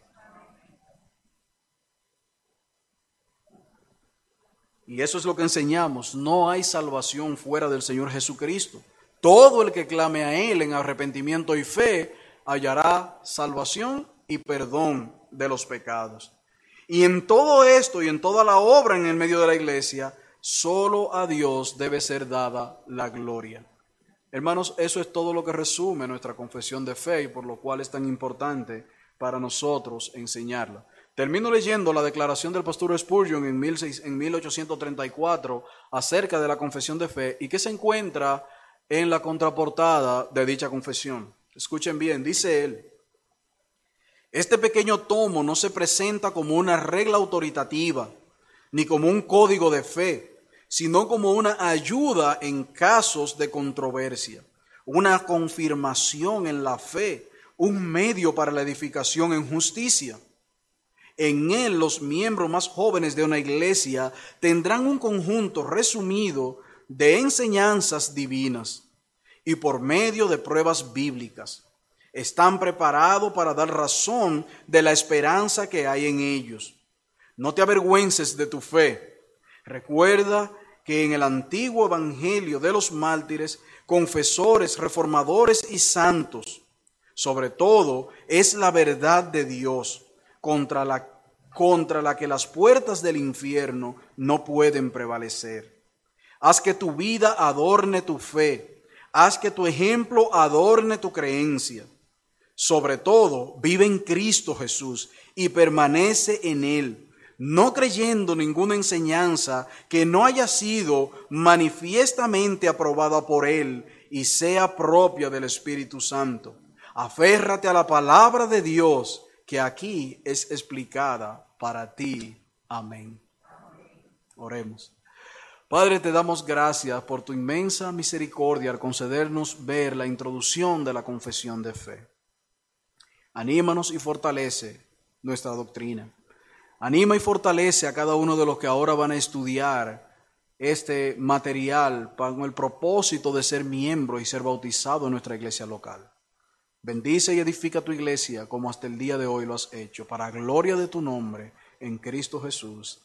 Y eso es lo que enseñamos, no hay salvación fuera del Señor Jesucristo. Todo el que clame a Él en arrepentimiento y fe hallará salvación y perdón de los pecados. Y en todo esto y en toda la obra en el medio de la iglesia, solo a Dios debe ser dada la gloria. Hermanos, eso es todo lo que resume nuestra confesión de fe y por lo cual es tan importante para nosotros enseñarla. Termino leyendo la declaración del pastor Spurgeon en 1834 acerca de la confesión de fe y que se encuentra en la contraportada de dicha confesión. Escuchen bien, dice él: este pequeño tomo no se presenta como una regla autoritativa ni como un código de fe, sino como una ayuda en casos de controversia, una confirmación en la fe, un medio para la edificación en justicia. En él los miembros más jóvenes de una iglesia tendrán un conjunto resumido de enseñanzas divinas y por medio de pruebas bíblicas están preparados para dar razón de la esperanza que hay en ellos. No te avergüences de tu fe. Recuerda que en el antiguo evangelio de los mártires, confesores, reformadores y santos, sobre todo, es la verdad de Dios contra la que las puertas del infierno no pueden prevalecer. Haz que tu vida adorne tu fe. Haz que tu ejemplo adorne tu creencia. Sobre todo, vive en Cristo Jesús y permanece en Él, no creyendo ninguna enseñanza que no haya sido manifiestamente aprobada por Él y sea propia del Espíritu Santo. Aférrate a la palabra de Dios que aquí es explicada para ti. Amén. Oremos. Padre, te damos gracias por tu inmensa misericordia al concedernos ver la introducción de la confesión de fe. Anímanos y fortalece nuestra doctrina. Anima y fortalece a cada uno de los que ahora van a estudiar este material con el propósito de ser miembro y ser bautizado en nuestra iglesia local. Bendice y edifica tu iglesia como hasta el día de hoy lo has hecho, para gloria de tu nombre, en Cristo Jesús.